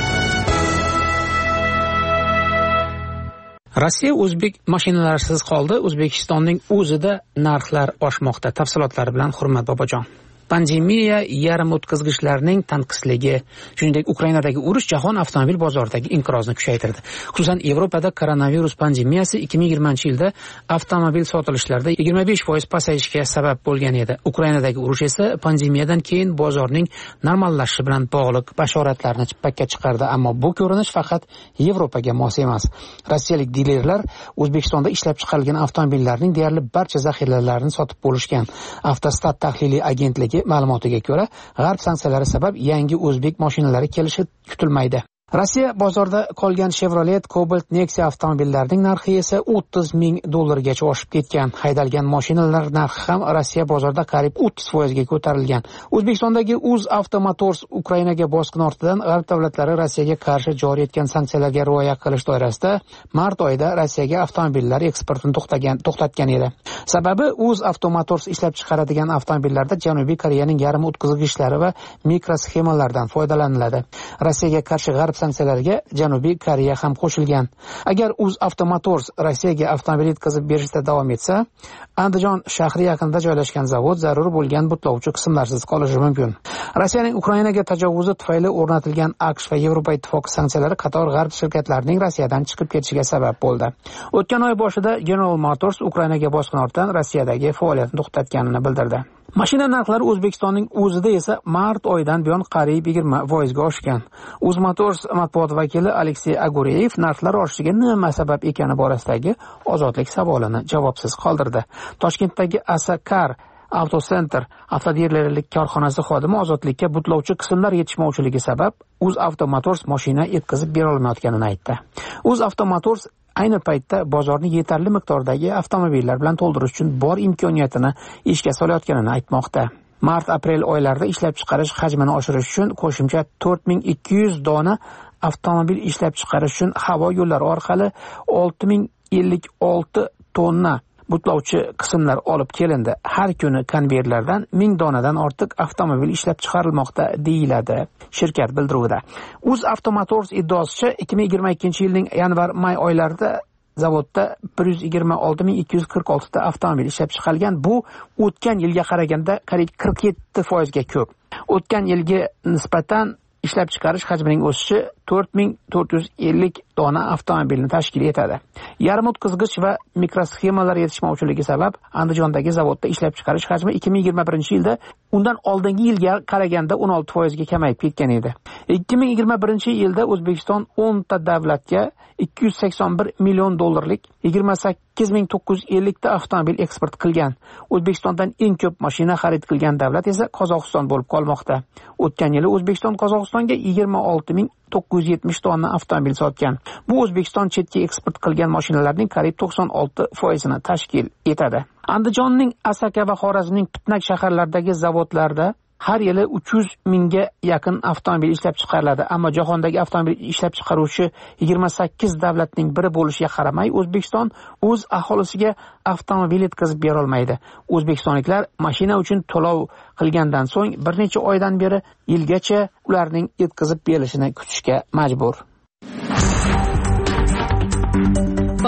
Rossiya o'zbek mashinalarisiz qoldi. O'zbekistonning o'zida narxlar oshmoqda. Tafsilotlari bilan Hurmat Bobojon. Pandemiya, yarim o'tkazgichlarning tanqisligi, shuningdek Ukrainadagi urush jahon avtomobil bozoridagi inqirozni kuchaytirdi. Xususan, Yevropada koronavirus pandemiyasi ikki ming yigirmanchi yilda avtomobil sotilishlarida yigirma besh foiz pasayishga sabab bo'lgan edi. Ukrainadagi urush esa pandemiyadan keyin bozorning normallashishi bilan bog'liq bashoratlarni chippakka chiqardi, ammo bu ko'rinish faqat Yevropaga mos emas. Rossiyalik dilerlar O'zbekistonda ishlab chiqarilgan avtomobillarning deyarli barcha zaxiralarini sotib bo'lishgan. Avtostat tahliliy agentligi ma'lumotiga ko'ra, g'arb sanksiyalari sabab yangi o'zbek mashinalari kelishi kutilmaydi. Rossiya bozorida qolgan Chevrolet Cobalt Nexia avtomobillarining narxi esa o'ttiz ming dollargacha oshib ketgan. Haydalgan mashinalar narxi ham Rossiya bozorida qariyb o'ttiz foizga ko'tarilgan. O'zbekistondagi UzAvto Motors Ukrainaga bosqin ortidan g'arb davlatlari Rossiyaga qarshi joriy etgan sanksiyalarga rioya qilish doirasida mart oyida Rossiyaga avtomobillar eksportini to'xtagan to'xtatgan edi. Sababi UzAvto Motors ishlab chiqaradigan avtomobillarda Janubiy Koreyaning yarim o'tkazgichlari va mikrosxemalardan foydalaniladi. Rossiyaga qarshi g'arb sanksiyalarga Janubiy Koreya ham qo'shilgan. Agar UzAvto Motors Rossiyaga avtomobil yetkazib berishda davom etsa, Andijon shahri yaqinida joylashgan zavod zarur bo'lgan butlovchi qismlarsiz qolishi mumkin. Rossiyaning Ukrainaga tajovuzi tufayli o'rnatilgan AQSh va Yevropa ittifoqi sanksiyalari qator g'arb shirkatlarining Rossiyadan chiqib ketishiga sabab bo'ldi. O'tgan oy boshida General Motors Ukrainaga bosqin ortidan Rossiyadagi faoliyatini to'xtatganini bildirdi. Mashina narxlari O'zbekistonning o'zida esa mart oyidan buyon qariyb yigirma foizga oshgan. UzMotors matbuot vakili Aleksey Agureyev narxlar oshishiga nima sabab ekani borasidagi Ozodlik savolini javobsiz qoldirdi. Toshkentdagi Asakar Avtocenter avtodealerlik korxonasi xodimi Ozodlikka butlovchi qismlar yetishmovchiligi sabab UzAvto Motors mashina yetkazib bera olmayotganini aytdi. UzAvto Motors ayni paytda bozorni yetarli miqdordagi avtomobillar bilan to'ldirish uchun bor imkoniyatini ishga solayotganini aytmoqda. Mart-aprel oylarida ishlab chiqarish hajmini oshirish uchun qo'shimcha to'rt ming ikki yuz dona avtomobil ishlab chiqarish uchun havo yo'llari orqali olti ming ellik olti tonna butlovchi qismlar olib kelindi. Har kuni konveyerlardan ming donadan ortiq avtomobil ishlab chiqarilmoqda, deyiladi shirkat bildiruvida. UzAvto Motors iddaosicha ikki ming yigirma ikkinchi yilning yanvar-may oylarida zavodda bir yuz yigirma olti ming ikki yuz qirq olti ta avtomobil ishlab chiqarilgan. Bu o'tgan yilga qaraganda qariyb qirq yetti foizga ko'p. O'tgan yilga nisbatan ishlab chiqarish hajmining o'sishi to'rt ming to'rt yuz ellik dona avtomobilni tashkil etadi. Yarim o'tkazgich va mikrosxemalar yetishmovchiligi sabab Andijondagi zavodda ishlab chiqarish hajmi ikki ming yigirma birinchi yilda undan oldingi yilga qaraganda o'n olti foizga kamayib ketgan edi. ikki ming yigirma birinchi yilda O'zbekiston o'n ta davlatga ikki yuz sakson bir million dollarlik yigirma sakkiz ming to'qqiz yuz ellik ta avtomobil eksport qilgan. O'zbekistondan eng ko'p mashina xarid qilgan davlat esa Qozog'iston bo'lib qolmoqda. O'tgan yili O'zbekiston Qozog'istonga yigirma olti ming to'qqiz yuz yetmish tonna avtomobil sotgan. Bu O'zbekiston chetga eksport qilgan mashinalarning qariyb to'qson olti foizini tashkil etadi. Andijonning Asaka va Xorazmning Pitnak shaharlaridagi zavodlarda har yili uch yuz mingga yaqin avtomobil ishlab chiqariladi, ammo jahondagi avtomobil ishlab chiqaruvchi yigirma sakkiz davlatning biri bo'lishiga qaramay, O'zbekiston o'z aholisiga avtomobil yetkazib bera olmaydi. O'zbekistonliklar mashina uchun to'lov qilgandan so'ng bir necha oydan beri yilgacha ularning yetkazib berilishini kutishga majbur. Va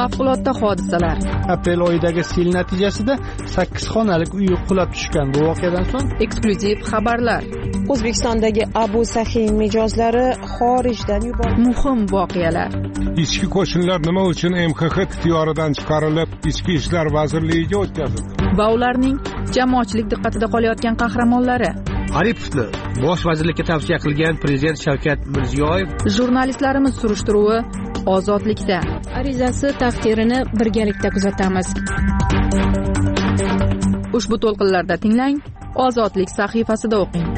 favqulodda hodisalar. Aprel oyidagi sel natijasida sakkiz xonalik uy qulab tushgan. Bu voqeadan so'ng eksklyuziv xabarlar. O'zbekistondagi Abu Sahiy mijozlari xorijdan yuborildi. Muhim voqealar. Ichki qo'shinlar nima uchun M X X ixtiyoridan chiqarilib, Ichki ishlar vazirligiga o'tkazildi? Va ularning jamoatchilik diqqatida qolayotgan qahramonlari. Aripovni bosh vazirlikka tavsiya qilgan prezident Shavkat Mirziyoyev. Jurnalistlarimiz surishtiruvi ozodlikda. Arizasi taqdirini birgalikda kuzatamiz. Ushbu to'lqinlarda tinglang, Ozodlik sahifasida o'qing.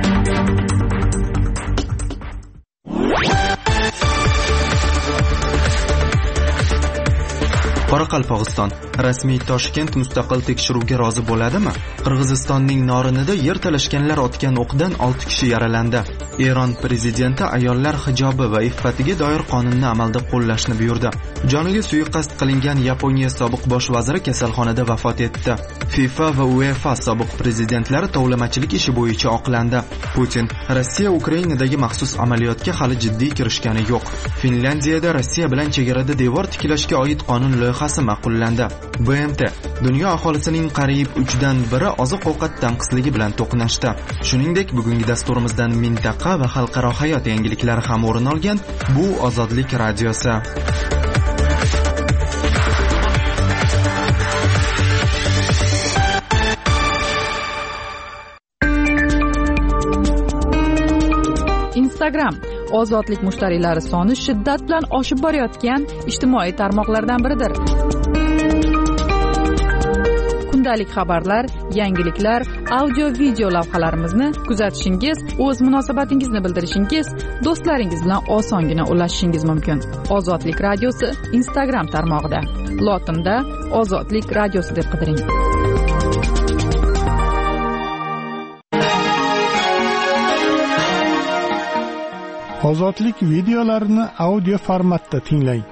Qoraqalpog'iston rasmiy Toshkent mustaqil tekshiruvga rozi bo'ladimi? Qirg'izistonning Norinida yer talashganlar otgan o'qdan olti kishi yaralandi. Eron prezidenti ayollar hijobi va iffatiga doir qonunni amalda qo'llashni buyurdi. Joniga suiqasd qilingan Yaponiya sobiq bosh vaziri kasalxonada vafot etdi. FIFA va UEFA sobiq prezidentlari tovlamachilik ishi bo'yicha oqlandi. Putin Rossiya Ukrainadagi maxsus amaliyotga hali jiddiy kirishgani yo'q. Finlandiyada Rossiya bilan chegarada devor tiklashga oid qonun loyihasi ma'qullandi. B M T dunyo aholisining qariyb uchdan biri oziq-ovqat tanqisligi bilan to'qnashdi. Shuningdek, bugungi dasturimizdan mintaqa va xalqaro hayot yangiliklari ham o'rin olgan. Bu Ozodlik radiosi. Instagram ozodlik mushtariylari soni shiddat bilan oshib borayotgan ijtimoiy tarmoqlardan biridir. Kundalik xabarlar, yangiliklar, audio-video lavhalarimizni kuzatishingiz, o'z munosabatingizni bildirishingiz, do'stlaringiz bilan osongina ulashishingiz mumkin. Ozodlik radiosi Instagram tarmog'ida. Lotinda Ozodlik radiosi deb qidiring. Ozodlik videolarini audio formatda tinglang.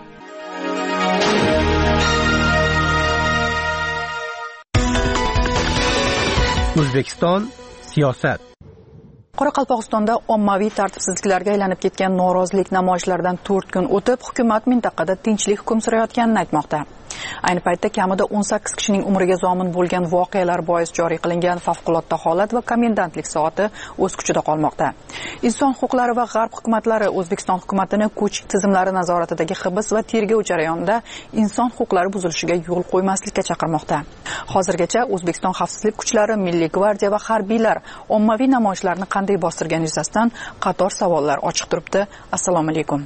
O'zbekiston siyosat. Qoraqalpog'istonda ommaviy tartibsizliklarga aylanib ketgan norozilik namoyishlaridan to'rt kun o'tib, hukumat mintaqada tinchlik hukm surayotganini aytmoqda. Ayni paytda kamida o'n sakkiz kishining umriga zomin bo'lgan voqealar bois joriy qilingan favqulodda holat va komendantlik soati o'z kuchida qolmoqda. Inson huquqlari va g'arb hukumatlari O'zbekiston hukumatini kuch tizimlari nazoratidagi hibs va tergov jarayonida inson huquqlari buzilishiga yo'l qo'ymaslikka chaqirmoqda. Hozirgacha O'zbekiston xavfsizlik kuchlari, Milliy gvardiya va harbiylar ommaviy namoyishlarni qanday bostirgani yuzasidan qator savollar ochiq turibdi. Assalomu alaykum.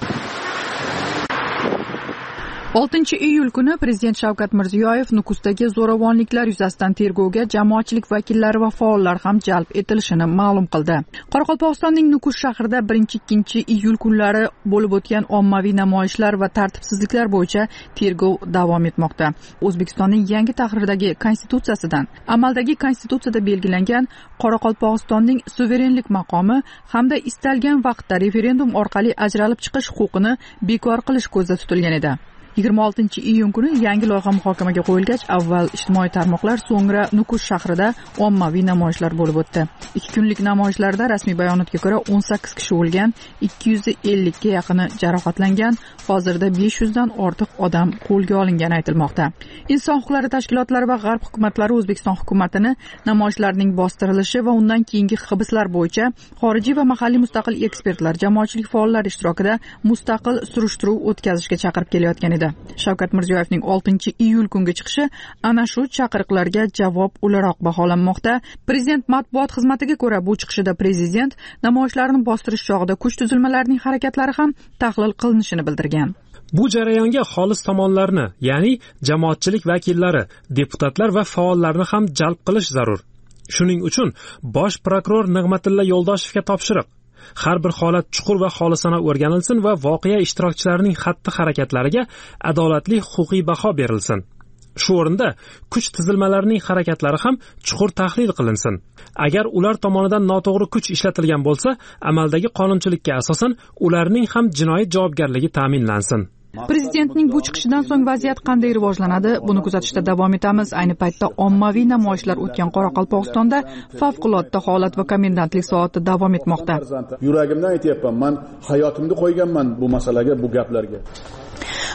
oltinchi iyul kuni Prezident Shavkat Mirziyoyev Nukusdagi zo'ravonliklar yuzasidan tergovga jamoatchilik vakillari va faollar ham jalb etilishini ma'lum qildi. Qoraqalpog'istonning Nukus shahrida birinchi-ikkinchi iyul kunlari bo'lib o'tgan ommaviy namoyishlar va tartibsizliklar bo'yicha tergov davom etmoqda. O'zbekistonning yangi tahrirdagi konstitutsiyasidan, amaldagi konstitutsiyada belgilangan Qoraqalpog'istonning suverenlik maqomi hamda istalgan vaqtda referendum orqali ajralib chiqish huquqini bekor qilish ko'zda tutilgan edi. yigirma oltinchi iyun kuni yangi loyiha muhokamaga qo'yilgach, avval ijtimoiy tarmoqlar, so'ngra Nukus shahrida ommaviy namoyishlar bo'lib o'tdi. Ikki kunlik namoyishlarda rasmiy bayonotga ko'ra o'n sakkiz kishi o'lgan, ikki yuz ellik ga yaqini jarohatlangan, hozirda besh yuz dan ortiq odam qo'lga olingani aytilmoqda. Inson huquqlari tashkilotlari va g'arb hukumatlari O'zbekiston hukumatini namoyishlarning bostirilishi va undan keyingi hibslar bo'yicha xorijiy va mahalliy mustaqil ekspertlar, jamoatchilik faollari ishtirokida mustaqil surishtiruv o'tkazishga chaqirib kelayotgan edi. Shavkat Mirziyoyevning oltinchi iyul kungi chiqishi ana shu chaqiriqlarga javob o'laroq baholanmoqda. Prezident matbuot xizmatiga ko'ra, bu chiqishida prezident namoyishlarni bostirish chog'ida kuch tuzilmalarining harakatlari ham tahlil qilinishini bildirgan. Bu jarayonga xolis tomonlarni, ya'ni jamoatchilik vakillari, deputatlar va faollarni ham jalb qilish zarur. Shuning uchun bosh prokuror Nig'matilla Yo'ldoshevga topshiriq. Har bir holat chuqur va xolisona o'rganilsin va voqea ishtirokchilarining xatti-harakatlariga adolatli huquqiy baho berilsin. Shu o'rinda kuch tizilmalarining harakatlari ham chuqur tahlil qilinsin. Agar ular tomonidan noto'g'ri kuch ishlatilgan bo'lsa, amaldagi qonunchilikka asosan ularning ham jinoiy javobgarligi ta'minlansin. Prezidentning bu chiqishidan so'ng vaziyat qanday rivojlanadi? Buni kuzatishda davom etamiz. Ayni paytda ommaviy namoyishlar o'tgan Qoraqalpog'istonda favqulodda holat va komendantlik soati davom etmoqda. Yuragimdan aytyapman, men hayotimni qo'yganman bu masalaga, bu gaplarga.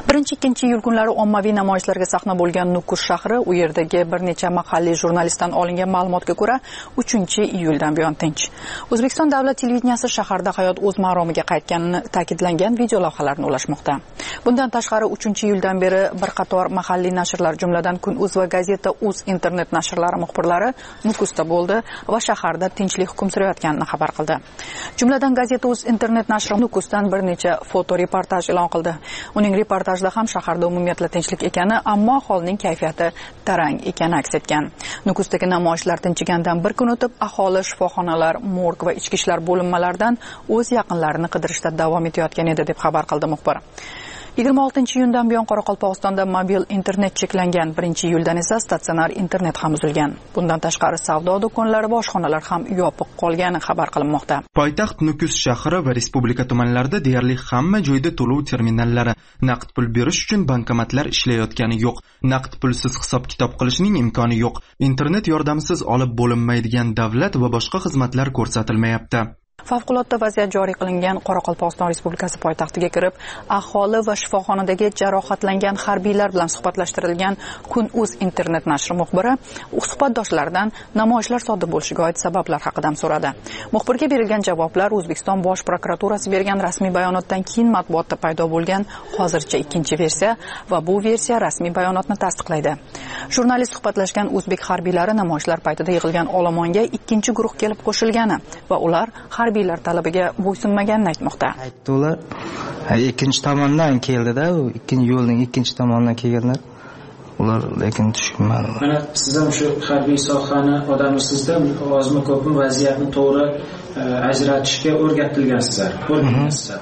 birinchi ikkinchi iyul kunlari ommaviy namoyishlarga sahna bo'lgan Nukus shahri, u yerdagi bir necha mahalliy jurnalistdan olingan ma'lumotga ko'ra uchinchi iyuldan buyon tinch. O'zbekiston davlat televideniyasi shaharda hayot o'z maromiga qaytganini ta'kidlangan video lavhalarni ulashmoqda. Bundan tashqari uchinchi iyuldan beri bir qator mahalliy nashrlar, jumladan Kun.uz va gazeta Uz internet nashrlari muxbirlari Nukusda bo'ldi va shaharda tinchlik hukm surayotganini xabar qildi. Jumladan gazeta Uz internet nashri Nukusdan bir necha foto reportaj e'lon qildi. Uning reportajida ham shaharda umumiyatla tinchlik ekani, ammo aholining kayfiyati tarang ekani aks etgan. Nukusdagi namoyishlar tinchigandan bir kun o'tib, aholi shifoxonalar, morg va ichki ishlar bo'linmalaridan o'z yaqinlarini qidirishda davom etayotgan edi deb xabar qildi muxbir. yigirma oltinchi iyundan buyon Qoraqalpog'istonda mobil internet cheklangan, birinchi iyuldan esa statsionar internet ham uzilgan. Bundan tashqari savdo do'konlari va oshxonalar ham yopiq qolgani xabar qilinmoqda. Poytaxt Nukus shahri va respublika tumanlarida deyarli hamma joyda to'lov terminallari, naqd pul berish uchun bankomatlar ishlayotgani yo'q. Naqd pulsiz hisob-kitob qilishning imkoni yo'q. Internet yordamsiz olib bo'linmaydigan davlat va boshqa xizmatlar ko'rsatilmayapti. Favqulodda vaziyat joriy qilingan Qoraqalpog'iston Respublikasi poytaxtiga kirib, aholi va shifoxonadagi jarohatlangan harbiylar bilan suhbatlashtirilgan Kun.uz internet nashri muxbiri suhbatdoshlaridan namoyishlar sodir bo'lishiga oid sabablar haqida so'radi. Muxbirga berilgan javoblar O'zbekiston Bosh prokuraturasi bergan rasmiy bayonotdan keyin matbuotda paydo bo'lgan hozircha ikkinchi versiya va bu versiya rasmiy bayonotni tasdiqlaydi. Jurnalist suhbatlashgan o'zbek harbiylari namoyishlar paytida yig'ilgan olomonga ikkinchi guruh kelib qo'shilgani va ular harbiylar talabiga bo'ysunmaganini aytmoqda. Aytdilar, ikkinchi tomondan keldida, u ikkinchi yo'lning ikkinchi tomonidan kelganlar. Ular lekin tushunmadi. Mana siz ham shu harbiy sohani odamisizda, ozmi ko'pmi vaziyatni to'g'ri ajratishga o'rgatilgansizlar, o'rgansizlar.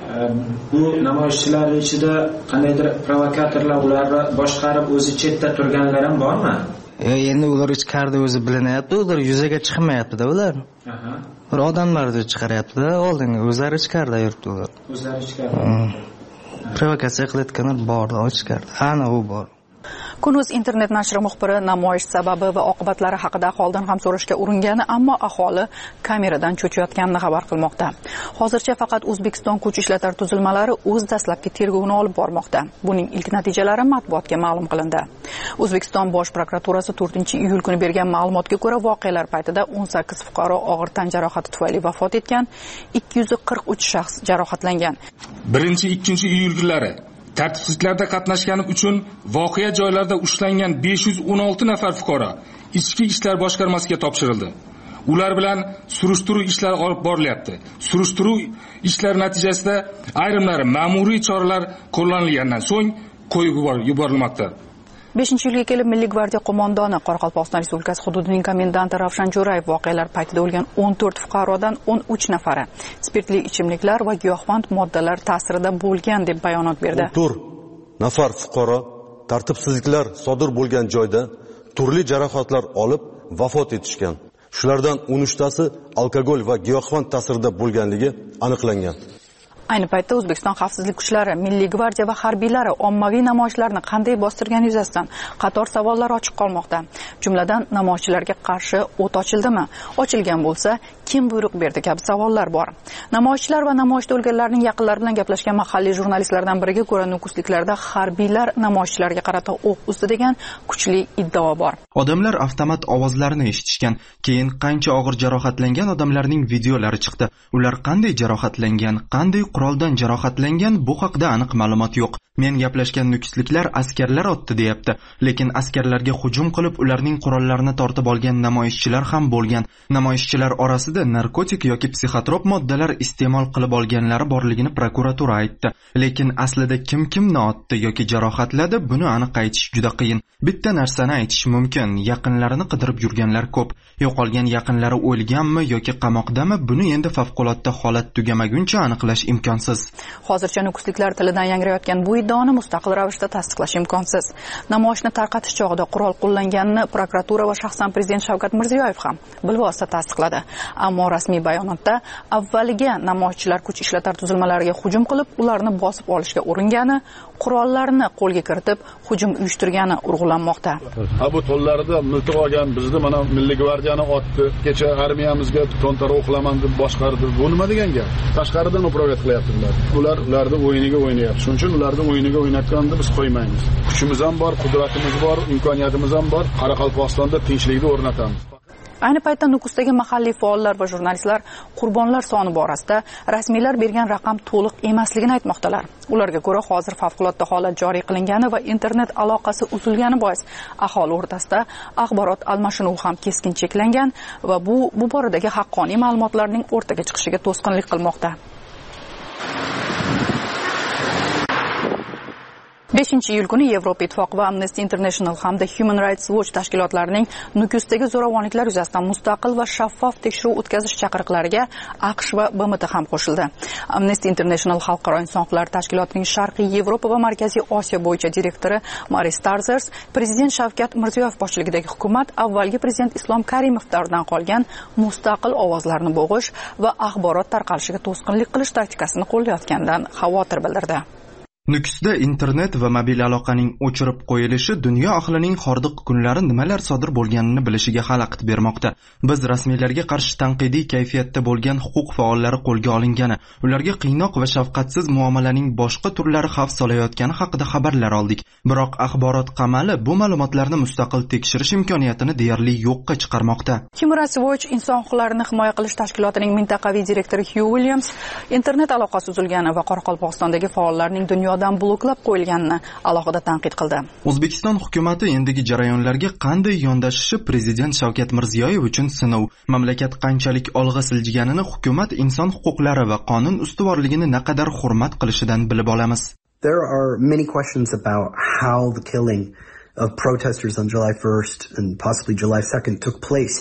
Bu namoyishchilar ichida qandaydir provokatorlar ularni boshqarib o'zi chetda turganlar ham bormi? Ya endi ular ichkarida o'zi bilinyapti, ular yuzaga chiqmayapti-da ular. Aha. Bir odamlarni chiqaryapti-da, oldinga o'zlari ichkarida yuribdi ular. O'zlari ichkarida. Provokatsiya qilayotganlar bor, ichkarida. Ana u bor. Kun.uz internet nashri muxbiri namoyish sababi va oqibatlari haqida aholidan ham so'rashga uringani, ammo aholi kameradan cho'chiyotganini xabar qilmoqda. Hozircha faqat O'zbekiston kuch ishlatar tuzilmalari o'z dastlabki tergovini olib bormoqda. Buning ilk natijalari matbuotga ma'lum qilindi. O'zbekiston Bosh prokuraturasi to'rtinchi iyul kuni bergan ma'lumotga ko'ra, voqealar paytida o'n sakkiz fuqaro og'ir tan jarohati tufayli vafot etgan, ikki yuz qirq uch shaxs jarohatlangan. birinchi ikkinchi iyul kunlari tartibsizliklarda qatnashgani uchun voqea joylarida ushlangan besh yuz o'n olti nafar fuqaro ichki ishlar boshqarmasiga topshirildi. Ular bilan surishtiruv ishlari olib borilyapti. Surishtiruv ishlari natijasida ayrimlari ma'muriy choralar qo'llanilgandan so'ng qo'yib yuborilmoqda. beshinchi iyulga kelib Milliy gvardiya qo'mondoni Qoraqalpog'iston Respublikasi hududining komendanti Ravshan Jo'rayev voqealar paytida o'lgan o'n to'rt fuqarodan o'n uch nafari spirtli ichimliklar va giyohvand moddalar ta'sirida bo'lgan deb bayonot berdi. o'n to'rt nafar fuqaro tartibsizliklar sodir bo'lgan joyda turli jarohatlar olib vafot etishgan. Shulardan o'n uchtasi alkogol va giyohvand ta'sirida bo'lganligi aniqlangan. Ayni paytda O'zbekiston xavfsizlik kuchlari, Milliy gvardiya va harbiylari ommaviy namoyishlarni qanday bostirgani yuzasidan qator savollar ochiq qolmoqda. Jumladan, namoyishchilarga qarshi o't ochildimi? Ochilgan bo'lsa, kim buyruq berdi kabi savollar bor. Namoyishchilar va namoyishda o'lganlarning yaqinlari bilan gaplashgan mahalliy jurnalistlardan biriga ko'ra, Nukusliklarda harbiylar namoyishchilarga qarata o'q uzdi degan kuchli iddao bor. Odamlar avtomat ovozlarini eshitishgan, keyin qancha og'ir jarohatlangan odamlarning videolari chiqdi. Ular qanday jarohatlangan, qanday quroldan jarohatlangan, bu haqida aniq ma'lumot yo'q. Men gaplashgan nukusliklar askarlar otdi deyapti, lekin askarlarga hujum qilib ularning qurollarini tortib olgan namoyishchilar ham bo'lgan. Namoyishchilar orasida narkotik yoki psixotrop moddalar iste'mol qilib olganlari borligini prokuratura aytdi. Lekin aslida kim kimni otdi yoki jarohatladi, buni aniq aytish juda qiyin. Bitta narsani aytish mumkin, yaqinlarini qidirib yurganlar ko'p. Yo'qolgan yaqinlari o'lganmi yoki qamoqdami, buni endi favqulodda holat tugamaguncha aniqlash imkonsiz. Hozircha nukusliklar tilidan yangrayotgan bu iddaoni mustaqil ravishda tasdiqlash imkonsiz. Namoyishni tarqatish chog'ida qurol qo'llanganini prokuratura va shaxsan prezident Shavkat Mirziyoyev ham bilvosita tasdiqladi. Ammo rasmiy bayonotda avvaliga namoyishchilar kuch ishlatar tuzilmalariga hujum qilib, ularni bosib olishga uringani, qurollarni qo'lga kiritib hujum uyushtirgani urg'ulanmoqda. Bu to'llarida miltiq olgan bizni mana Milliy gvardiyani otdi, kecha armiyamizga to'ntara o'qlaman deb boshqardi. Bu nima degan gap? Tashqaridan upraviyat qilyaptilar. Ular ularning o'yiniga o'ynayapti. Shuning uchun ularning o'yiniga o'ynatganini biz qo'ymaymiz. Kuchimiz ham bor, qudratimiz bor, imkoniyatimiz ham bor. Qoraqalpog'istonda tinchlikni o'rnatamiz. Ayni paytda Nukusdagi mahalliy faollar va jurnalistlar qurbonlar soni borasida rasmiylar bergan raqam to'liq emasligini aytmoqdalar. Ularga ko'ra, hozir favqulodda holat joriy qilingani va internet aloqasi uzilgani bois aholi o'rtasida axborot almashinuvi ham keskin cheklangan va bu bu boradagi haqqoniy ma'lumotlarning o'rtaga chiqishiga to'sqinlik qilmoqda. beshinchi iyul kuni Yevropa Ittifoqi va Amnesty International hamda Human Rights Watch tashkilotlarining Nukusdagi zo'ravonliklar yuzasidan mustaqil va shaffof tekshiruv o'tkazish chaqiriqlariga AQSh va B M T ham qo'shildi. Amnesty International xalqaro inson huquqlari tashkilotining Sharqiy Yevropa va Markaziy Osiyo bo'yicha direktori Mari Starzers prezident Shavkat Mirziyoyev boshchiligidagi hukumat avvalgi prezident Islom Karimov davridan qolgan mustaqil ovozlarni bo'g'ish va axborot tarqalishiga to'sqinlik qilish taktikasini qo'llayotganidan xavotir bildirdi. Nukusda internet va mobil aloqaning o'chirib qo'yilishi dunyo ahlining hordiq kunlari nimalar sodir bo'lganini bilishiga xalaqit bermoqda. Biz rasmiylarga qarshi tanqidiy kayfiyatda bo'lgan huquq faollari qo'lga olingani, ularga qiynoq va shafqatsiz muomalaning boshqa turlari xavf solayotgani haqida xabarlar oldik. Biroq axborot qamali bu ma'lumotlarni mustaqil tekshirish imkoniyatini deyarli yo'qqa chiqarmoqda. Human Rights Watch inson huquqlarini himoya qilish tashkilotining mintaqaviy direktori Hugh Williams internet aloqasi uzilgani va Qoraqalpog'istondagi faollarning dunyo dan bloklab qo'yilganini alohida tanqid qildi. O'zbekiston hukumatı endigi jarayonlarga qanday yondashishi prezident Shavkat Mirziyoyev uchun sinov. Mamlakat qanchalik olg'a siljiganini hukumat inson huquqlari va qonun ustuvorligini naqadar hurmat qilishidan bilib olamiz. There are many questions about how the killing of protesters on July first and possibly July second took place.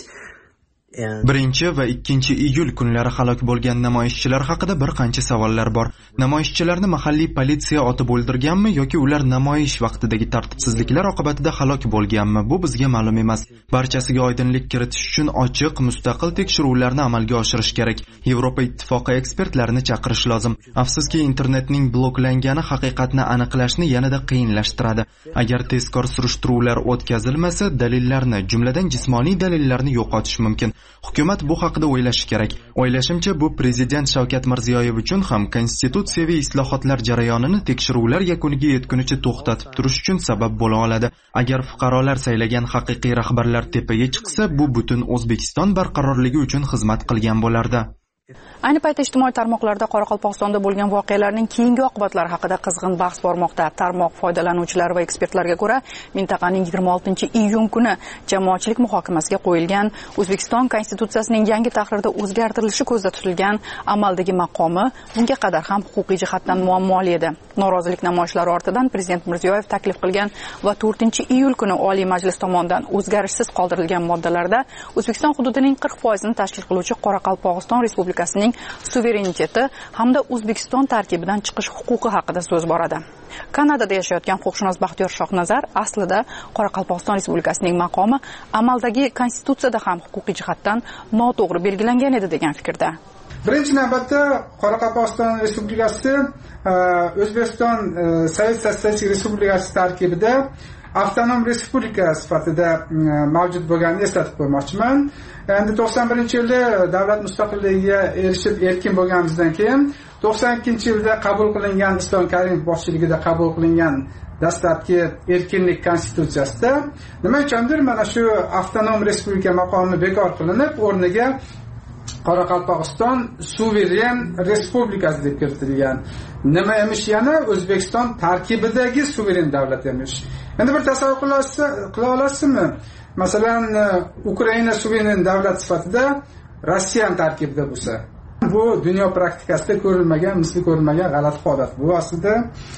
Birinchi va ikkinchi iyul kunlari halok bo'lgan namoyishchilar haqida bir qancha savollar bor. Namoyishchilarni mahalliy politsiya otib o'ldirganmi yoki ular namoyish vaqtidagi tartibsizliklar oqibatida halok bo'lganmi? Bu bizga ma'lum emas. Barchasiga oydinlik kiritish uchun ochiq, mustaqil tekshiruvlarni amalga oshirish kerak. Yevropa Ittifoqi ekspertlarini chaqirish lozim. Afsuski, internetning bloklangani haqiqatni aniqlashni yanada qiyinlashtiradi. Agar tezkor surishtiruvlar o'tkazilmasa, dalillarni, jumladan jismoniy dalillarni yo'qotish mumkin. Hukumat bu haqida o'ylashi kerak. O'ylashimcha, bu prezident Shavkat Mirziyoyev uchun ham konstitutsiyaviy islohotlar jarayonini tekshiruvlar yakuniga yetgunicha to'xtatib turish uchun sabab bo'la oladi. Agar fuqarolar saylagan haqiqiy rahbarlar tepaga chiqsa, bu butun O'zbekiston barqarorligi uchun xizmat qilgan bo'lardi. Ayni paytda ijtimoiy tarmoqlarda Qoraqalpog'istonda bo'lgan voqealarning keyingi oqibatlari haqida qizg'in bahs bormoqda. Tarmoq foydalanuvchilari va ekspertlarga ko'ra, mintaqaning yigirma oltinchi iyun kuni jamoatchilik muhokamasiga qo'yilgan O'zbekiston konstitutsiyasining yangi tahrirda o'zgartirilishi ko'zda tutilgan amaldagi maqomi bunga qadar ham huquqiy jihatdan muammoli edi. Norozilik namoyishlari ortidan prezident Mirziyoyev taklif qilgan va to'rtinchi iyul kuni Oliy Majlis tomonidan o'zgarishsiz qoldirilgan moddalarda O'zbekiston hududining qirq foizini tashkil qiluvchi Qoraqalpog'iston Respublikasining suvereniteti hamda O'zbekiston tarkibidan chiqish huquqi haqida so'z boradi. Kanadada yashayotgan huquqshunos Baxtiyor Shohnazar aslida Qoraqalpog'iston Respublikasining maqomi amaldagi konstitutsiyada ham huquqiy jihatdan noto'g'ri belgilangan edi degan fikrda. Birinchi navbatda Qoraqalpog'iston Respublikasi O'zbekiston Sovet Sotsialistik Respublikasi tarkibida avtonom respublika sifatida mavjud bo'lganini eslatib qo'ymoqchiman. Endi to'qson birinchi yilda davlat mustaqilligiga erishib erkin bo'lganimizdan keyin to'qson ikkinchi yilda qabul qilingan Islom Karimov boshchiligida qabul qilingan dastlabki erkinlik konstitutsiyasida nima uchundir mana shu avtonom respublika maqomi bekor qilinib, o'rniga Qoraqalpog'iston suveren respublikasi deb kiritilgan. Nima emish, yana O'zbekiston tarkibidagi suveren davlat emish. Endi bir tasavvur qila olasizmi? Masalan, Ukraina suveren davlat sifatida Rossiya tarkibida bo'lsa, bu dunyo praktikasida ko'rilmagan, misli ko'rilmagan g'alati holat. Bu aslida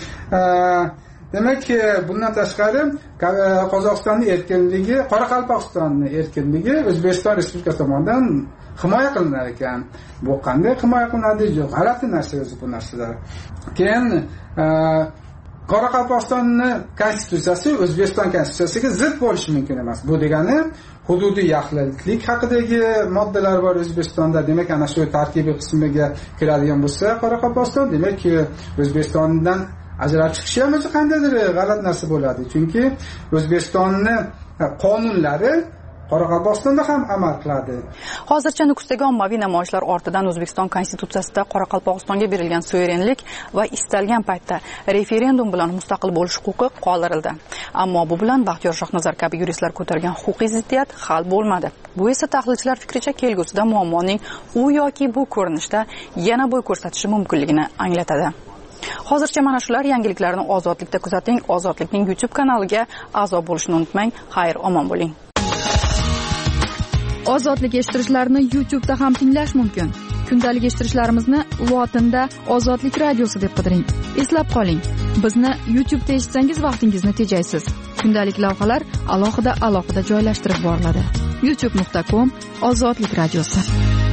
demak, bundan tashqari Qozog'istonning erkinligi, Qoraqalpog'istonning erkinligi O'zbekiston Respublikasi tomonidan himoya qilinar ekan. Bu qanday himoya qilinadi? Yo'q, g'alati narsa o'zi bu narsalar. Keyin Qoraqalpog'istonning konstitutsiyasi O'zbekiston konstitutsiyasiga zid bo'lishi mumkin emas. Bu degani hududiy yaxlitlik haqidagi moddalar bor O'zbekistonda. Demak, ana shu tarkibiy qismiga kiradigan bo'lsa, Qoraqalpog'iston, demak, O'zbekistondan ajralib chiqishi ham o'zi qandaydir g'alati narsa bo'ladi. Chunki O'zbekistonning qonunlari Qoraqalpog'istonda ham amal qiladi. Hozircha Nukusdagi ommaviy namoyishlar ortidan O'zbekiston konstitutsiyasida Qoraqalpog'istonga berilgan suverenlik va istalgan paytda referendum bilan mustaqil bo'lish huquqi qoldirildi. Ammo bu bilan Baxtiyor Shohnazar kabi yuristlar ko'targan huquqiy ziddiyat hal bo'lmadi. Bu esa tahlilchilar fikricha kelgusida muammoning u yoki bu ko'rinishda yana bo'y ko'rsatishi mumkinligini anglatadi. Hozircha mana shular yangiliklarni Ozodlikda kuzating. Ozodlikning YouTube kanaliga a'zo bo'lishni unutmang. Xayr, omon bo'ling. Ozodlik eshittirishlarni YouTube'da ham tinglash mumkin. Kundalik eshittirishlarimizni lotinda Ozodlik radiosi deb qidiring. Eslab qoling, bizni YouTube'da eshitsangiz vaqtingizni tejaysiz. Kundalik lavhalar alohida alohida joylashtirib boriladi. youtube nuqta com Ozodlik radiosi.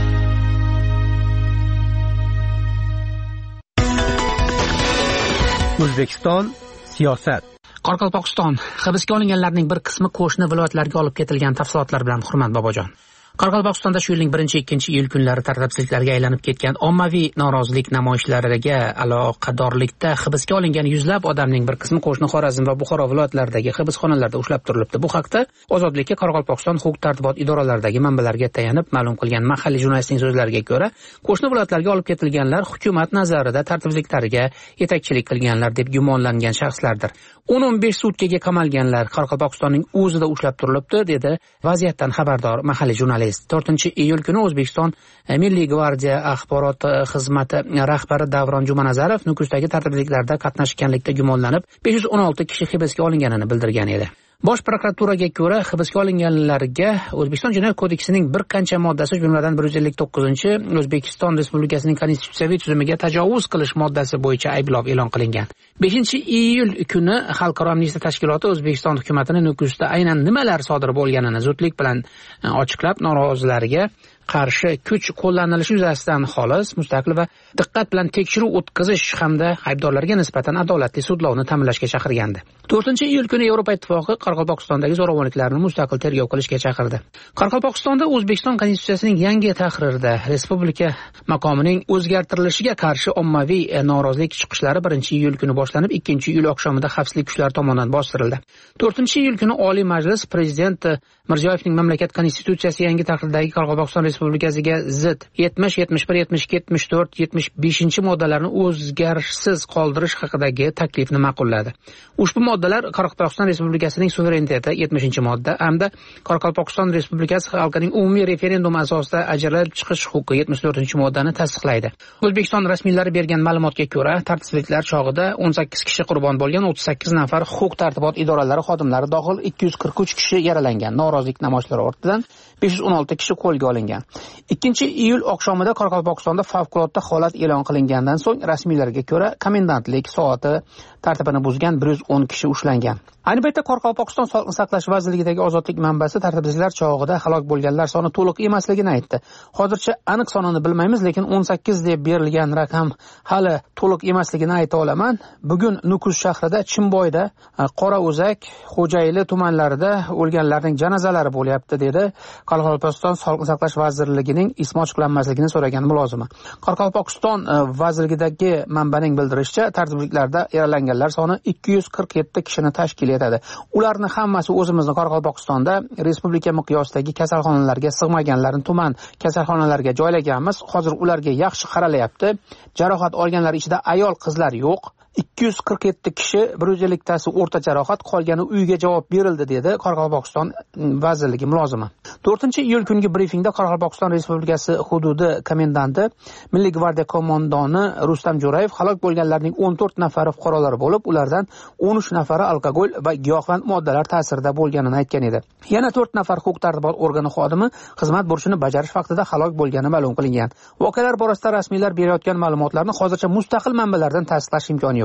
O'zbekiston siyosat. Qoraqalpog'iston hibsga olinganlarning bir qismi qo'shni viloyatlarga olib ketilgan tafsilotlar bilan Hurmat Bobojon. Qoraqalpog'istonda shu yilning birinchi ikkinchi iyul kunlari tartibsizliklarga aylanib ketgan ommaviy norozilik namoyishlariga aloqadorlikda hibsga olingan yuzlab odamning bir qismi qo'shni Xorazm va Buxoro viloyatlaridagi hibsxonalarda ushlab turilibdi. Bu haqda Ozodlikka Qoraqalpog'iston huquq-tartibot idoralariga manbalarga tayanib ma'lum qilgan mahalliy jurnalistning so'zlariga ko'ra, qo'shni viloyatlarga olib ketilganlar hukumat nazarida tartibsizliklarga yetakchilik qilganlar deb gumonlangan shaxslardir. o'n o'n besh sutkaga qamalganlar Qoraqalpog'istonning o'zida ushlab turilibdi, dedi vaziyatdan xabardor mahalliy jurnalist. to'rtinchi iyul kuni O'zbekiston Milliy gvardiya axborot xizmati rahbari Davron Jumanazarov Nukusdagi tartibsizliklarda qatnashganlikda gumonlanib besh yuz o'n olti kishi hibsga olinganini bildirgan edi. Bosh prokuraturaga ko'ra, hibsga olinganlarga O'zbekiston Jinoyat kodeksining bir qancha moddasi, jumladan bir yuz ellik to'qqizinchi O'zbekiston Respublikasining konstitutsiyaviy tuzumiga tajovuz qilish moddasi bo'yicha ayblov e'lon qilingan. beshinchi iyul kuni Xalqaro amnistiya tashkiloti O'zbekiston hukumatini Nukusda aynan nimalar sodir bo'lganini zudlik bilan ochiqlab, norozilarga qarshi kuch qo'llanilishi yuzasidan xolis, mustaqil va diqqat bilan tekshiruv o'tkazish hamda aybdorlarga nisbatan adolatli sudlovni ta'minlashga chaqirgandi. to'rtinchi iyul kuni Yevropa Ittifoqi Qoraqalpog'istondagi zo'ravonliklarni mustaqil tergov qilishga chaqirdi. Qoraqalpog'istonda O'zbekiston konstitutsiyasining yangi tahririda respublika maqomining o'zgartirilishiga qarshi ommaviy norozilik chiqishlari birinchi iyul kuni boshlanib, ikkinchi iyul oqshomida xavfsizlik kuchlari tomonidan bostirildi. to'rtinchi iyul kuni Oliy Majlis Prezident Mirziyoyevning mamlakat konstitutsiyasi yangi tahrirdagi Qoraqalpog'iston Respublikasiga zid yetmish, yetmish bir, yetmish ikki, yetmish to'rt, yetmish beshinchi moddalarni o'zgarishsiz qoldirish haqidagi taklifni ma'qulladi. Ushbu moddalar Qoraqalpog'iston Respublikasining suvereniteti yetmishinchi modda hamda Qoraqalpog'iston Respublikasi xalqining umumiy referendum asosida ajralib chiqish huquqi yetmish to'rtinchi moddani tasdiqlaydi. O'zbekiston rasmiylari bergan ma'lumotga ko'ra, tartibsizliklar chog'ida o'n sakkiz kishi qurbon bo'lgan, o'ttiz sakkiz nafar huquq-tartibot idoralari xodimlari dohil ikki yuz qirq uch kishi yaralangan. Norozilik namoyishlari ortidan besh yuz o'n olti kishi qo'lga olingan. ikkinchi iyul oqshomida Qoraqalpog'istonda favqulodda holat e'lon qilingandan so'ng rasmiylarga ko'ra komendantlik soati tartibini buzgan bir yuz o'n kishi ushlangan. Ayni paytda Qoraqalpog'iston Sog'liqni saqlash vazirligidagi ozodlik manbasi tartibsizliklar chog'ida halok bo'lganlar soni to'liq emasligini aytdi. Hozircha aniq sonini bilmaymiz, lekin o'n sakkiz deb berilgan raqam hali to'liq emasligini ayta olaman. Bugun Nukus shahrida, Chimboyda, Qorao'zak, Xo'jayli tumanlarida o'lganlarning janozalari bo'lyapti, dedi Qoraqalpog'iston Sog'liqni saqlash vazirligining ismi ochiqlanmasligini so'ragan mulozima. Qoraqalpog'iston vazirligidagi manbaning bildirishicha, tartibsizliklarda yaralanganlar soni ikki yuz qirq yetti kishini tashkil etadi. Ularning hammasi o'zimizning Qoraqalpog'istonda respublika miqyosidagi kasalxonalarga sig'maganlarni tuman kasalxonalarga joylaganmiz. Hozir ularga yaxshi qaralyapti. Jarohat olganlar ichida ayol, qizlar yo'q. ikki yuz qirq yetti kishi, bir yuz elliktasi o'rta jarohat, qolgani uyga javob berildi, dedi Qoraqalpog'iston vazirligi mulozimi. to'rtinchi iyul kungi brifingda Qoraqalpog'iston Respublikasi hududi komendanti, Milliy gvardiya qo'mondoni Rustam Jo'rayev halok bo'lganlarning o'n to'rt nafari fuqarolar bo'lib, ulardan o'n uch nafari alkogol va giyohvand moddalar ta'sirida bo'lganini aytgan edi. Yana to'rt nafar huquq-tartibot organi xodimi xizmat burchini bajarish vaqtida halok bo'lgani ma'lum qilingan. Voqealar borasida rasmiylar berayotgan ma'lumotlarni hozircha mustaqil manbalardan tasdiqlash imkoni yo'q.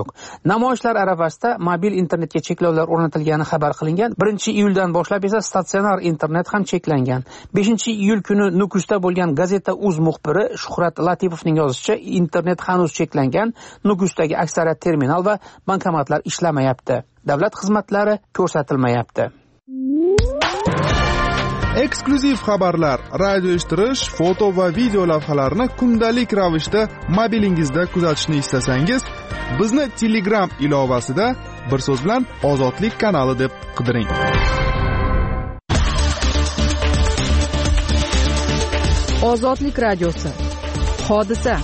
yo'q. Namoyishlar arafasida mobil internetga cheklovlar o'rnatilgani xabar qilingan. birinchi iyuldan boshlab esa statsionar internet ham cheklangan. beshinchi iyul kuni Nukusda bo'lgan Gazeta uz muxbiri Shuhrat Latipovning yozishicha, internet hanuz cheklangan. Nukusdagi aksariyat terminal va bankomatlar ishlamayapti. Davlat xizmatlari ko'rsatilmayapti. Eksklyuziv xabarlar, radio eshittirish, foto va video lavhalarni kundalik ravishda mobilingizda kuzatishni istasangiz, bizni Telegram ilovasida bir so'z bilan Ozodlik kanali deb qidiring. Ozodlik radiosi. Hodisa.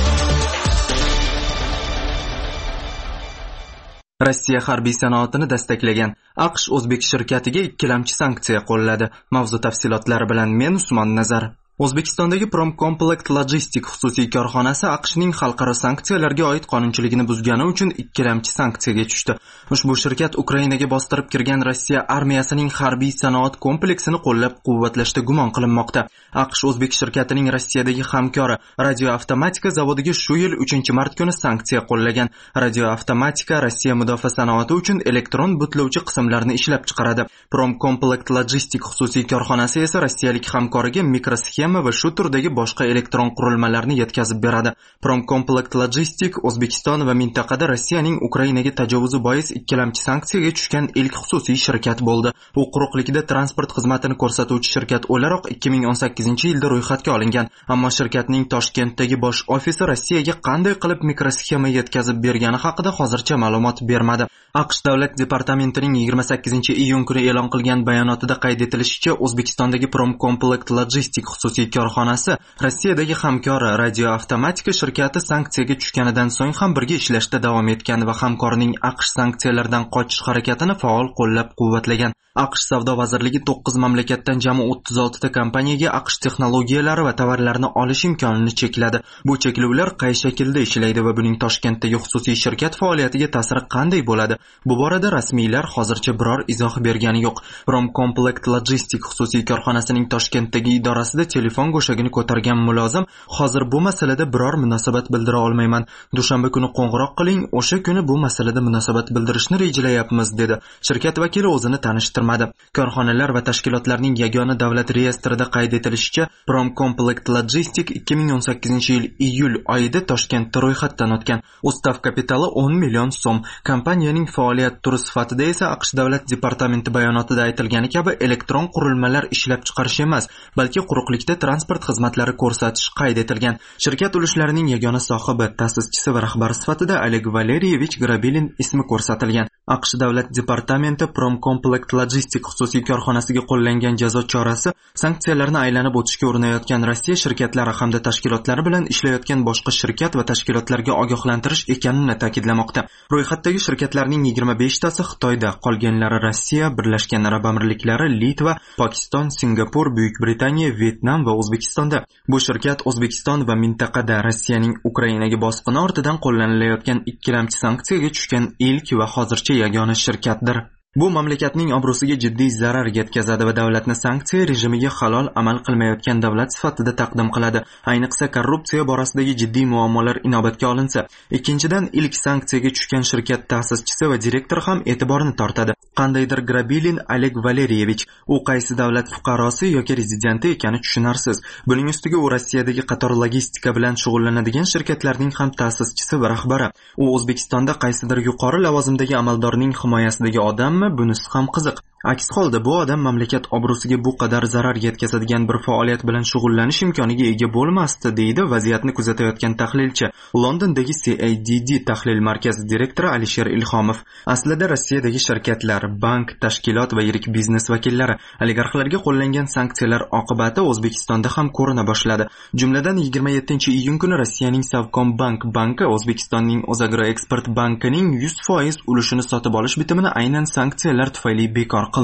Rossiya harbiy sanoatini destaklagan AQSh o'zbek shirkatiga ikkilamchi sanksiya qo'lladi. Mavzu tafsilotlari bilan men Usmon Nazar. O'zbekistondagi Promcomplect Logistic xususiy korxonasi AQShning xalqaro sanksiyalarga oid qonunchiligini buzgani uchun ikkilamchi sanksiyaga tushdi. Ushbu shirkat Ukrainaga bostirib kirgan Rossiya armiyasining harbiy sanoat kompleksini qo'llab-quvvatlashda gumon qilinmoqda. AQSh o'zbek shirkatining Rossiyadagi hamkori Radio Avtomatika zavodiga shu yil uchinchi mart kuni sanksiya qo'llagan. Radio Avtomatika Rossiya mudofaa sanoati uchun elektron butlovchi qismlarni ishlab chiqaradi. Promcomplect Logistic xususiy korxonasi esa rossiyalik hamkoriga mikrosxema va shu turdagi boshqa elektron qurilmalarni yetkazib beradi. Promcomplect Logistic O'zbekiston va mintaqada Rossiyaning Ukrainaga tajovuzi bois ikkilamchi sanksiyaga tushgan ilk xususiy shirkat bo'ldi. U quruqlikda transport xizmatini ko'rsatuvchi shirkat o'laroq ikki ming o'n sakkizinchi yilda ro'yxatga olingan, ammo shirkatning Toshkentdagi bosh ofisi Rossiyaga qanday qilib mikrosxema yetkazib bergani haqida hozircha ma'lumot bermadi. AQSh davlat departamentining yigirma sakkizinchi iyun kuni e'lon qilgan bayonotida qayd etilishicha, O'zbekistondagi Promcomplect Logistic xususiy korxonasi Rossiyadagi hamkori Radio Avtomatika shirkati sanksiyaga tushganidan so'ng ham birga ishlashda davom etgan va hamkorning AQSh sanksiyalardan qochish harakatini faol qo'llab-quvvatlagan. AQSh savdo vazirligi to'qqiz mamlakatdan jami o'ttiz oltita kompaniyaga AQSh texnologiyalari va tovarlarini olish imkonini chekladi. Bu cheklovlar qay shaklda ishlaydi va buning Toshkentdagi xususiy shirkat faoliyatiga ta'siri qanday bo'ladi? Bu borada rasmiylar hozircha biror izoh bergani yo'q. Promcomplect Logistic xususiy korxonasining Toshkentdagi idorasida telefon go'shagini ko'targan mulozim, hozir bu masalada biror munosabat bildira olmayman. Dushanba kuni qo'ng'iroq qiling, o'sha kuni bu masalada munosabat bildirishni rejalayapmiz dedi. Shirkat vakili o'zini tanishtirmadi. Korxonalar va tashkilotlarning yagona davlat reyestrida qayd etilishicha, Promcomplect Logistic ikki ming o'n sakkizinchi yil iyul oyida Toshkentda ro'yxatdan o'tgan. Ustav kapitali o'n million so'm. Kompaniyaning faoliyat turi sifatida esa AQSh davlat departamenti bayonotida aytilgani kabi elektron qurilmalar ishlab chiqarish emas, balki quruqlikda transport xizmatlari ko'rsatish qayd etilgan. Shirkat ulushlarining yagona sohibi, ta'sischisi va rahbari sifatida Oleg Valeriyevich Grabilin ismi ko'rsatilgan. AQSh davlat departamenti Promcomplect Logistic xususiy korxonasiga qo'llangan jazo chorasi sanksiyalarni aylanib o'tishga urinayotgan Rossiya shirkatlari hamda tashkilotlari bilan ishlayotgan boshqa shirkat va tashkilotlarga ogohlantirish ekanini ta'kidlamoqda. Ro'yxatdagi shirkatlarning yigirma beshtasi Xitoyda, qolganlari Rossiya, Birlashgan Arab Amirliklari, Litva, Pokiston, Singapur, Buyuk Britaniya, Vyetnam va O'zbekistonda. Bu shirkat O'zbekiston va mintaqada Rossiyaning Ukrainaga bosqini ortidan qo'llanilayotgan ikkilamchi sanksiyaga tushgan ilk va hozircha yagona shirkatdir. Bu mamlakatning obro'siga jiddiy zarar yetkazadi va davlatni sanksiya rejimiga halol amal qilmayotgan davlat sifatida taqdim qiladi. Ayniqsa korrupsiya borasidagi jiddiy muammolar inobatga olinsa. Ikkinchidan, ilk sanksiyaga tushgan shirkat ta'sischisi va direktor ham e'tiborni tortadi. Qandaydir Grabilin Oleg Valeriyevich, u qaysi davlat fuqarosi yoki rezidenti ekani tushunarsiz. Buning ustiga u Rossiyadagi qator logistika bilan shug'ullanadigan shirkatlarning ham ta'sischisi va rahbari. U O'zbekistonda qaysidir yuqori lavozimdagi amaldorning himoyasidagi odam, bunisi ham qiziq. Aks holda bu odam mamlakat obro'siga bu qadar zarar yetkazadigan bir faoliyat bilan shug'ullanish imkoniga ega bo'lmasdi, deydi vaziyatni kuzatayotgan tahlilchi, Londondagi C A D D tahlil markazi direktori Alisher Ilhomov. Aslida Rossiyadagi shirkatlar, bank, tashkilot va yirik biznes vakillari oligarxlarga qo'llangan sanksiyalar oqibati O'zbekistonda ham ko'rina boshladi. Jumladan yigirma yettinchi iyun kuni Rossiyaning Savcombank banki O'zbekistonning O'zagroeksport bankining yuz foiz ulushini sotib olish bitimini aynan sanksiyalar tufayli bekor qildi.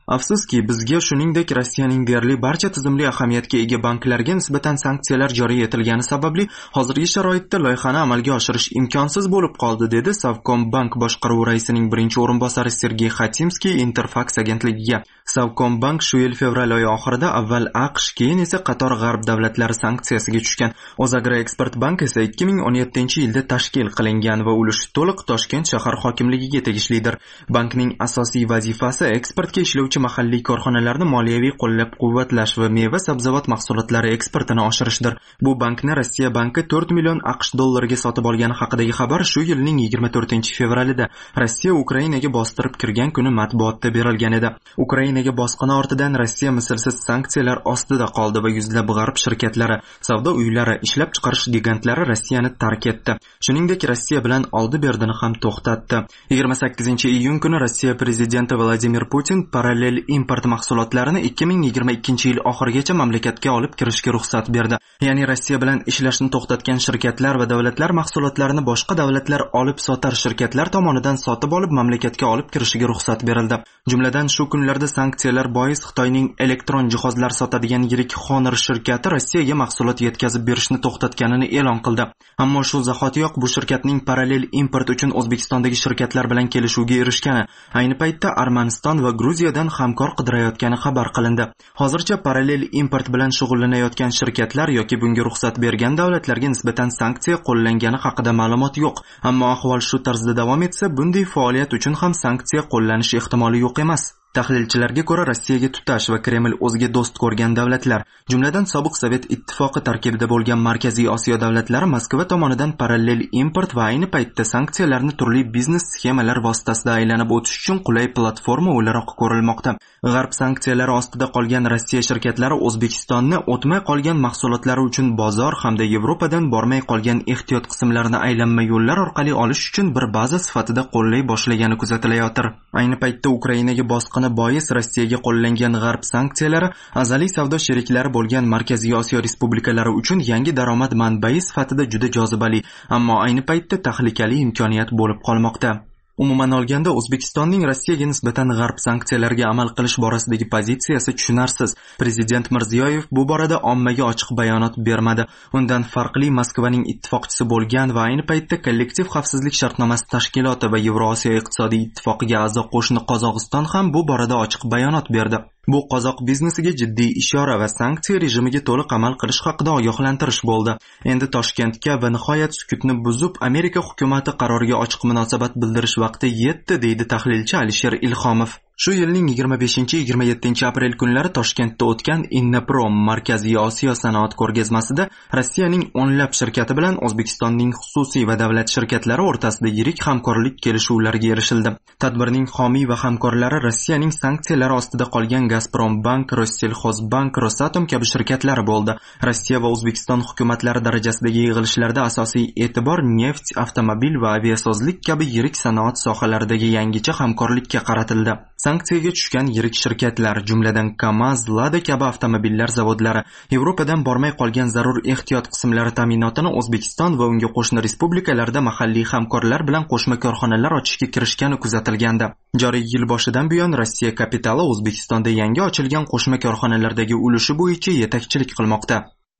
Afsuski, bizga shuningdek Rossiyaning deyarli barcha tizimli ahamiyatga ega banklarga nisbatan sanksiyalar joriy etilgani sababli hozirgi sharoitda loyihani amalga oshirish imkonsiz bo'lib qoldi, dedi Savcombank boshqaruvi raisining birinchi o'rinbosari Sergey Khatimskiy Interfax agentligiga. Savcombank shu yil fevral oyi oxirida avval AQSh, keyin esa qator g'arb davlatlari sanksiyasiga tushgan. O'zagroeksport bank esa ikki ming o'n yettinchi yilda tashkil qilingan va ulushi to'liq Toshkent shahar hokimligiga tegishlidir. Bankning asosiy vazifasi eksportga ishlovchi mahalliy korxonalarni moliyaviy qo'llab-quvvatlash va meva-sabzavot mahsulotlari eksportini oshirishdir. Bu bankni Rossiya banki to'rt million AQSh dollariga sotib olgani haqidagi xabar shu yilning yigirma to'rtinchi fevralida Rossiya Ukrainaga bostirib kirgan kuni matbuotda berilgan edi. Ukrainaga bosqini ortidan Rossiya mislsiz sanksiyalar ostida qoldi va yuzlab g'arb shirkatlari, savdo uylari, ishlab chiqarish gigantlari Rossiyani tark etdi. Shuningdek, Rossiya bilan oldi-berdini ham to'xtatdi. yigirma sakkizinchi iyun kuni Rossiya prezidenti Vladimir Putin parallel import mahsulotlarini ikki ming yigirma ikkinchi yil oxirigacha mamlakatga olib kirishga ruxsat berdi. Ya'ni Rossiya bilan ishlashni to'xtatgan shirkatlar va davlatlar mahsulotlarini boshqa davlatlar olib sotar shirkatlar tomonidan sotib olib mamlakatga olib kirishiga ruxsat berildi. Jumladan shu kunlarda sanksiyalar bois Xitoyning elektron jihozlar sotadigan yirik Honor shirkati Rossiyaga mahsulot yetkazib berishni to'xtatganini e'lon qildi. Ammo shu zahotiyoq bu shirkatning parallel import uchun O'zbekistondagi shirkatlar bilan kelishuvga erishgani, ayni paytda Armaniston va Gruziyadan hamkor qidirayotgani xabar qilindi. Hozircha parallel import bilan shug'ullanayotgan shirkatlar yoki bunga ruxsat bergan davlatlarga nisbatan sanksiya qo'llangani haqida ma'lumot yo'q. Ammo ahvol shu tarzda davom etsa, bunday faoliyat uchun ham sanksiya qo'llanishi ehtimoli yo'q emas. Tahlilchilarga ko'ra, Rossiyaga tutash va Kreml o'ziga do'st ko'rgan davlatlar, jumladan sobiq Sovet ittifoqi tarkibida bo'lgan Markaziy Osiyo davlatlari Moskva tomonidan parallel import va ayni paytda sanksiyalarni turli biznes sxemalar vositasida aylanib o'tish uchun qulay platforma o'laroq ko'rilmoqda. G'arb sanksiyalari ostida qolgan Rossiya shirkatlari O'zbekistonni o'tmay qolgan mahsulotlari uchun bozor hamda Yevropadan bormay qolgan ehtiyot qismlarini aylanma yo'llar orqali olish uchun bir baza sifatida qo'llay boshlagani kuzatilayotir. Ayni paytda Ukrainaga bosqin bois Rossiyaga qo'llangan g'arb sanksiyalari azaliy savdo sheriklari bo'lgan Markaziy Osiyo respublikalari uchun yangi daromad manbai sifatida juda jozibali, ammo ayni paytda tahlikali imkoniyat bo'lib qolmoqda. Umuman olganda, O'zbekistonning Rossiyaga nisbatan g'arb sanksiyalariga amal qilish borasidagi pozitsiyasi tushunarsiz. Prezident Mirziyoyev bu borada ommaga ochiq bayonot bermadi. Undan farqli Moskvaning ittifoqchisi bo'lgan va ayni paytda kollektiv xavfsizlik shartnomasi tashkiloti va Yevrosiyo iqtisodiy ittifoqiga a'zo qo'shni Qozog'iston ham bu borada ochiq bayonot berdi. Bu qozoq biznesiga jiddiy ishora va sanksiya rejimiga to'liq amal qilish haqida ogohlantirish bo'ldi. Endi Toshkentga va nihoyat sukutni buzib Amerika hukumati qaroriga ochiq munosabat bildirish vaqti yetdi, deydi tahlilchi Alisher Ilhomov. Shu yilning yigirma beshinchi yigirma yettinchi aprel kunlari Toshkentda o'tgan Innoprom Markaziy Osiyo sanoat ko'rgazmasida Rossiyaning o'nlab shirkati bilan O'zbekistonning xususiy va davlat shirkatlari o'rtasida yirik hamkorlik kelishuvlariga erishildi. Tadbirning homiy va hamkorlari Rossiyaning sanksiyalari ostida qolgan Gazprombank, Rossellxozbank, Rosatom kabi shirkatlari bo'ldi. Rossiya va O'zbekiston hukumatlari darajasidagi yig'ilishlarda asosiy e'tibor neft, avtomobil va aviasozlik kabi yirik sanoat sohalaridagi yangicha hamkorlikka qaratildi. Sanksiyaga tushgan yirik shirkatlar, jumladan Kamaz, Lada kabi avtomobillar zavodlari Yevropadan bormay qolgan zarur ehtiyot qismlari ta'minotini O'zbekiston va unga qo'shni respublikalarda mahalliy hamkorlar bilan qo'shma korxonalar ochishga kirishgani kuzatilgandi. Joriy yil boshidan buyon Rossiya kapitali O'zbekistonda yangi ochilgan qo'shma korxonalardagi ulushi bo'yicha yetakchilik qilmoqda.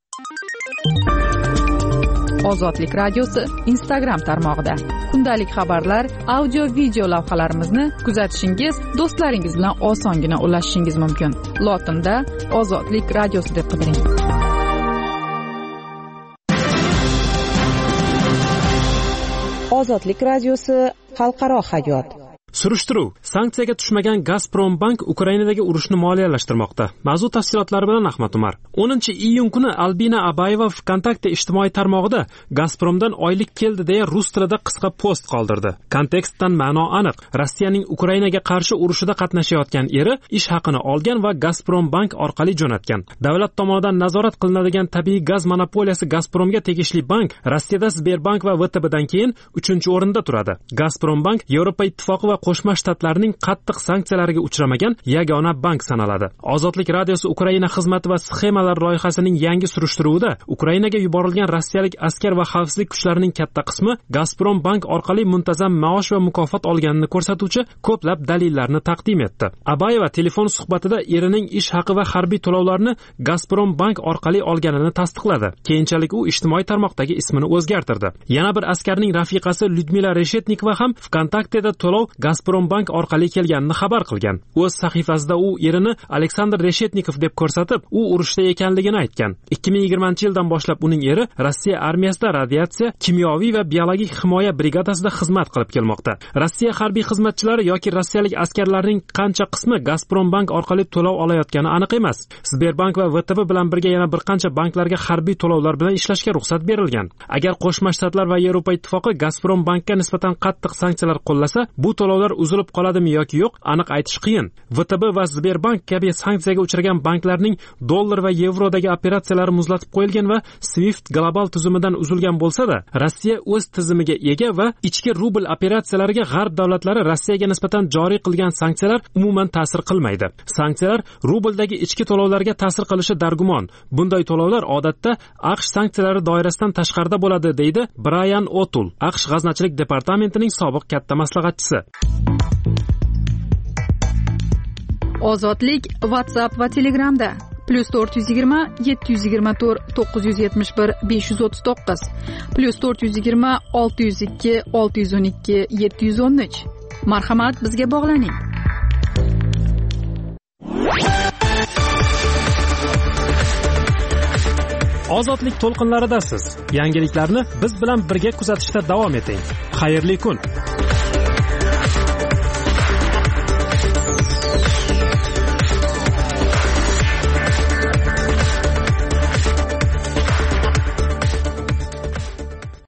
Ozodlik radiosi Instagram tarmog'ida kundalik xabarlar, audio video lavhalarimizni kuzatishingiz, do'stlaringiz bilan osongina ulashishingiz mumkin. Lotinda Ozodlik radiosi deb qidiring. Ozodlik radiosi xalqaro hayot. Surishtiruv: sanksiyaga tushmagan Gazprombank Ukrainadagi urushni moliyalashtirmoqda. Mavzu tafsilotlari bilan Ahmad Umar. o'ninchi iyun kuni Albina Abayeva VKontakte ijtimoiy tarmog'ida Gazpromdan oylik keldi deya rus tilida qisqa post qoldirdi. Kontekstdan ma'no aniq. Rossiyaning Ukrainaga qarshi urushida qatnashayotgan eri ish haqini olgan va Gazprombank orqali jo'natgan. Davlat tomonidan nazorat qilinadigan tabiiy gaz monopoliyasi Gazpromga tegishli bank Rossiyada Sberbank va V T Bdan keyin uchinchi o'rinda turadi. Gazprombank Yevropa ittifoqi va Qo'shma Shtatlarning qattiq sanksiyalariga uchramagan yagona bank sanaladi. Ozodlik radiosi Ukraina xizmati va sxemalar loyihasining yangi surishtiruvida Ukrainaga yuborilgan rossiyalik askar va xavfsizlik kuchlarining katta qismi Gazprom bank orqali muntazam maosh va mukofot olganini ko'rsatuvchi ko'plab dalillarni taqdim etdi. Abayeva telefon suhbatida erining ish haqi va harbiy to'lovlarni Gazprom bank orqali olganini tasdiqladi. Keyinchalik u ijtimoiy tarmoqdagi ismini o'zgartirdi. Yana bir askarning rafiqasi Lyudmila Reshetnikova ham VKontakteda to'lov Gazprom bank orqali kelganini xabar qilgan. O'z sahifasida u erini Aleksandr Reshetnikov deb ko'rsatib, u urushda ekanligini aytgan. ikki ming yigirmanchi yildan boshlab uning eri Rossiya armiyasida radiatsiya, kimyoviy va biologik himoya brigadasida xizmat qilib kelmoqda. Rossiya harbiy xizmatchilari yoki rossiyalik askarlarning qancha qismi Gazprom bank orqali to'lov olayotgani aniq emas. Sberbank va V T B bilan birga yana bir qancha banklarga harbiy to'lovlar bilan ishlashga ruxsat berilgan. Agar Qo'shma Shtatlar va Yevropa ittifoqi Gazprom bankka nisbatan qattiq sanksiyalar qo'llasa, bu to'lovlar uzilib qoladimi yoki yo'q, aniq aytish qiyin. V T B va Sberbank kabi sanksiyaga uchragan banklarning dollar va yevrodagi operatsiyalari muzlatib qo'yilgan va Swift global tuzumidan uzilgan bo'lsa-da, Rossiya o'z tizimiga ega va ichki rubl operatsiyalariga g'arb davlatlari Rossiyaga nisbatan joriy qilgan sanksiyalar umuman ta'sir qilmaydi. Sanksiyalar rubldagi ichki to'lovlarga ta'sir qilishi dargumon. Bunday to'lovlar odatda AQSh sanksiyalari doirasidan tashqarida bo'ladi, deydi Brian O'Toole, AQSh g'aznachilik departamentining sobiq katta maslahatchisi. Ozodlik WhatsApp va Telegramda plus to'rt yuz yigirma yetti yuz yigirma to'rt to'qqiz yuz yetmish bir besh yuz o'ttiz to'qqiz plus to'rt yuz yigirma olti yuz ikki olti yuz o'n ikki yetti yuz o'n uch. Marhamat, bizga bog'laning. Ozodlik to'lqinlaridasiz. Yangiliklarni biz bilan birga kuzatishda davom eting. Xayrli kun.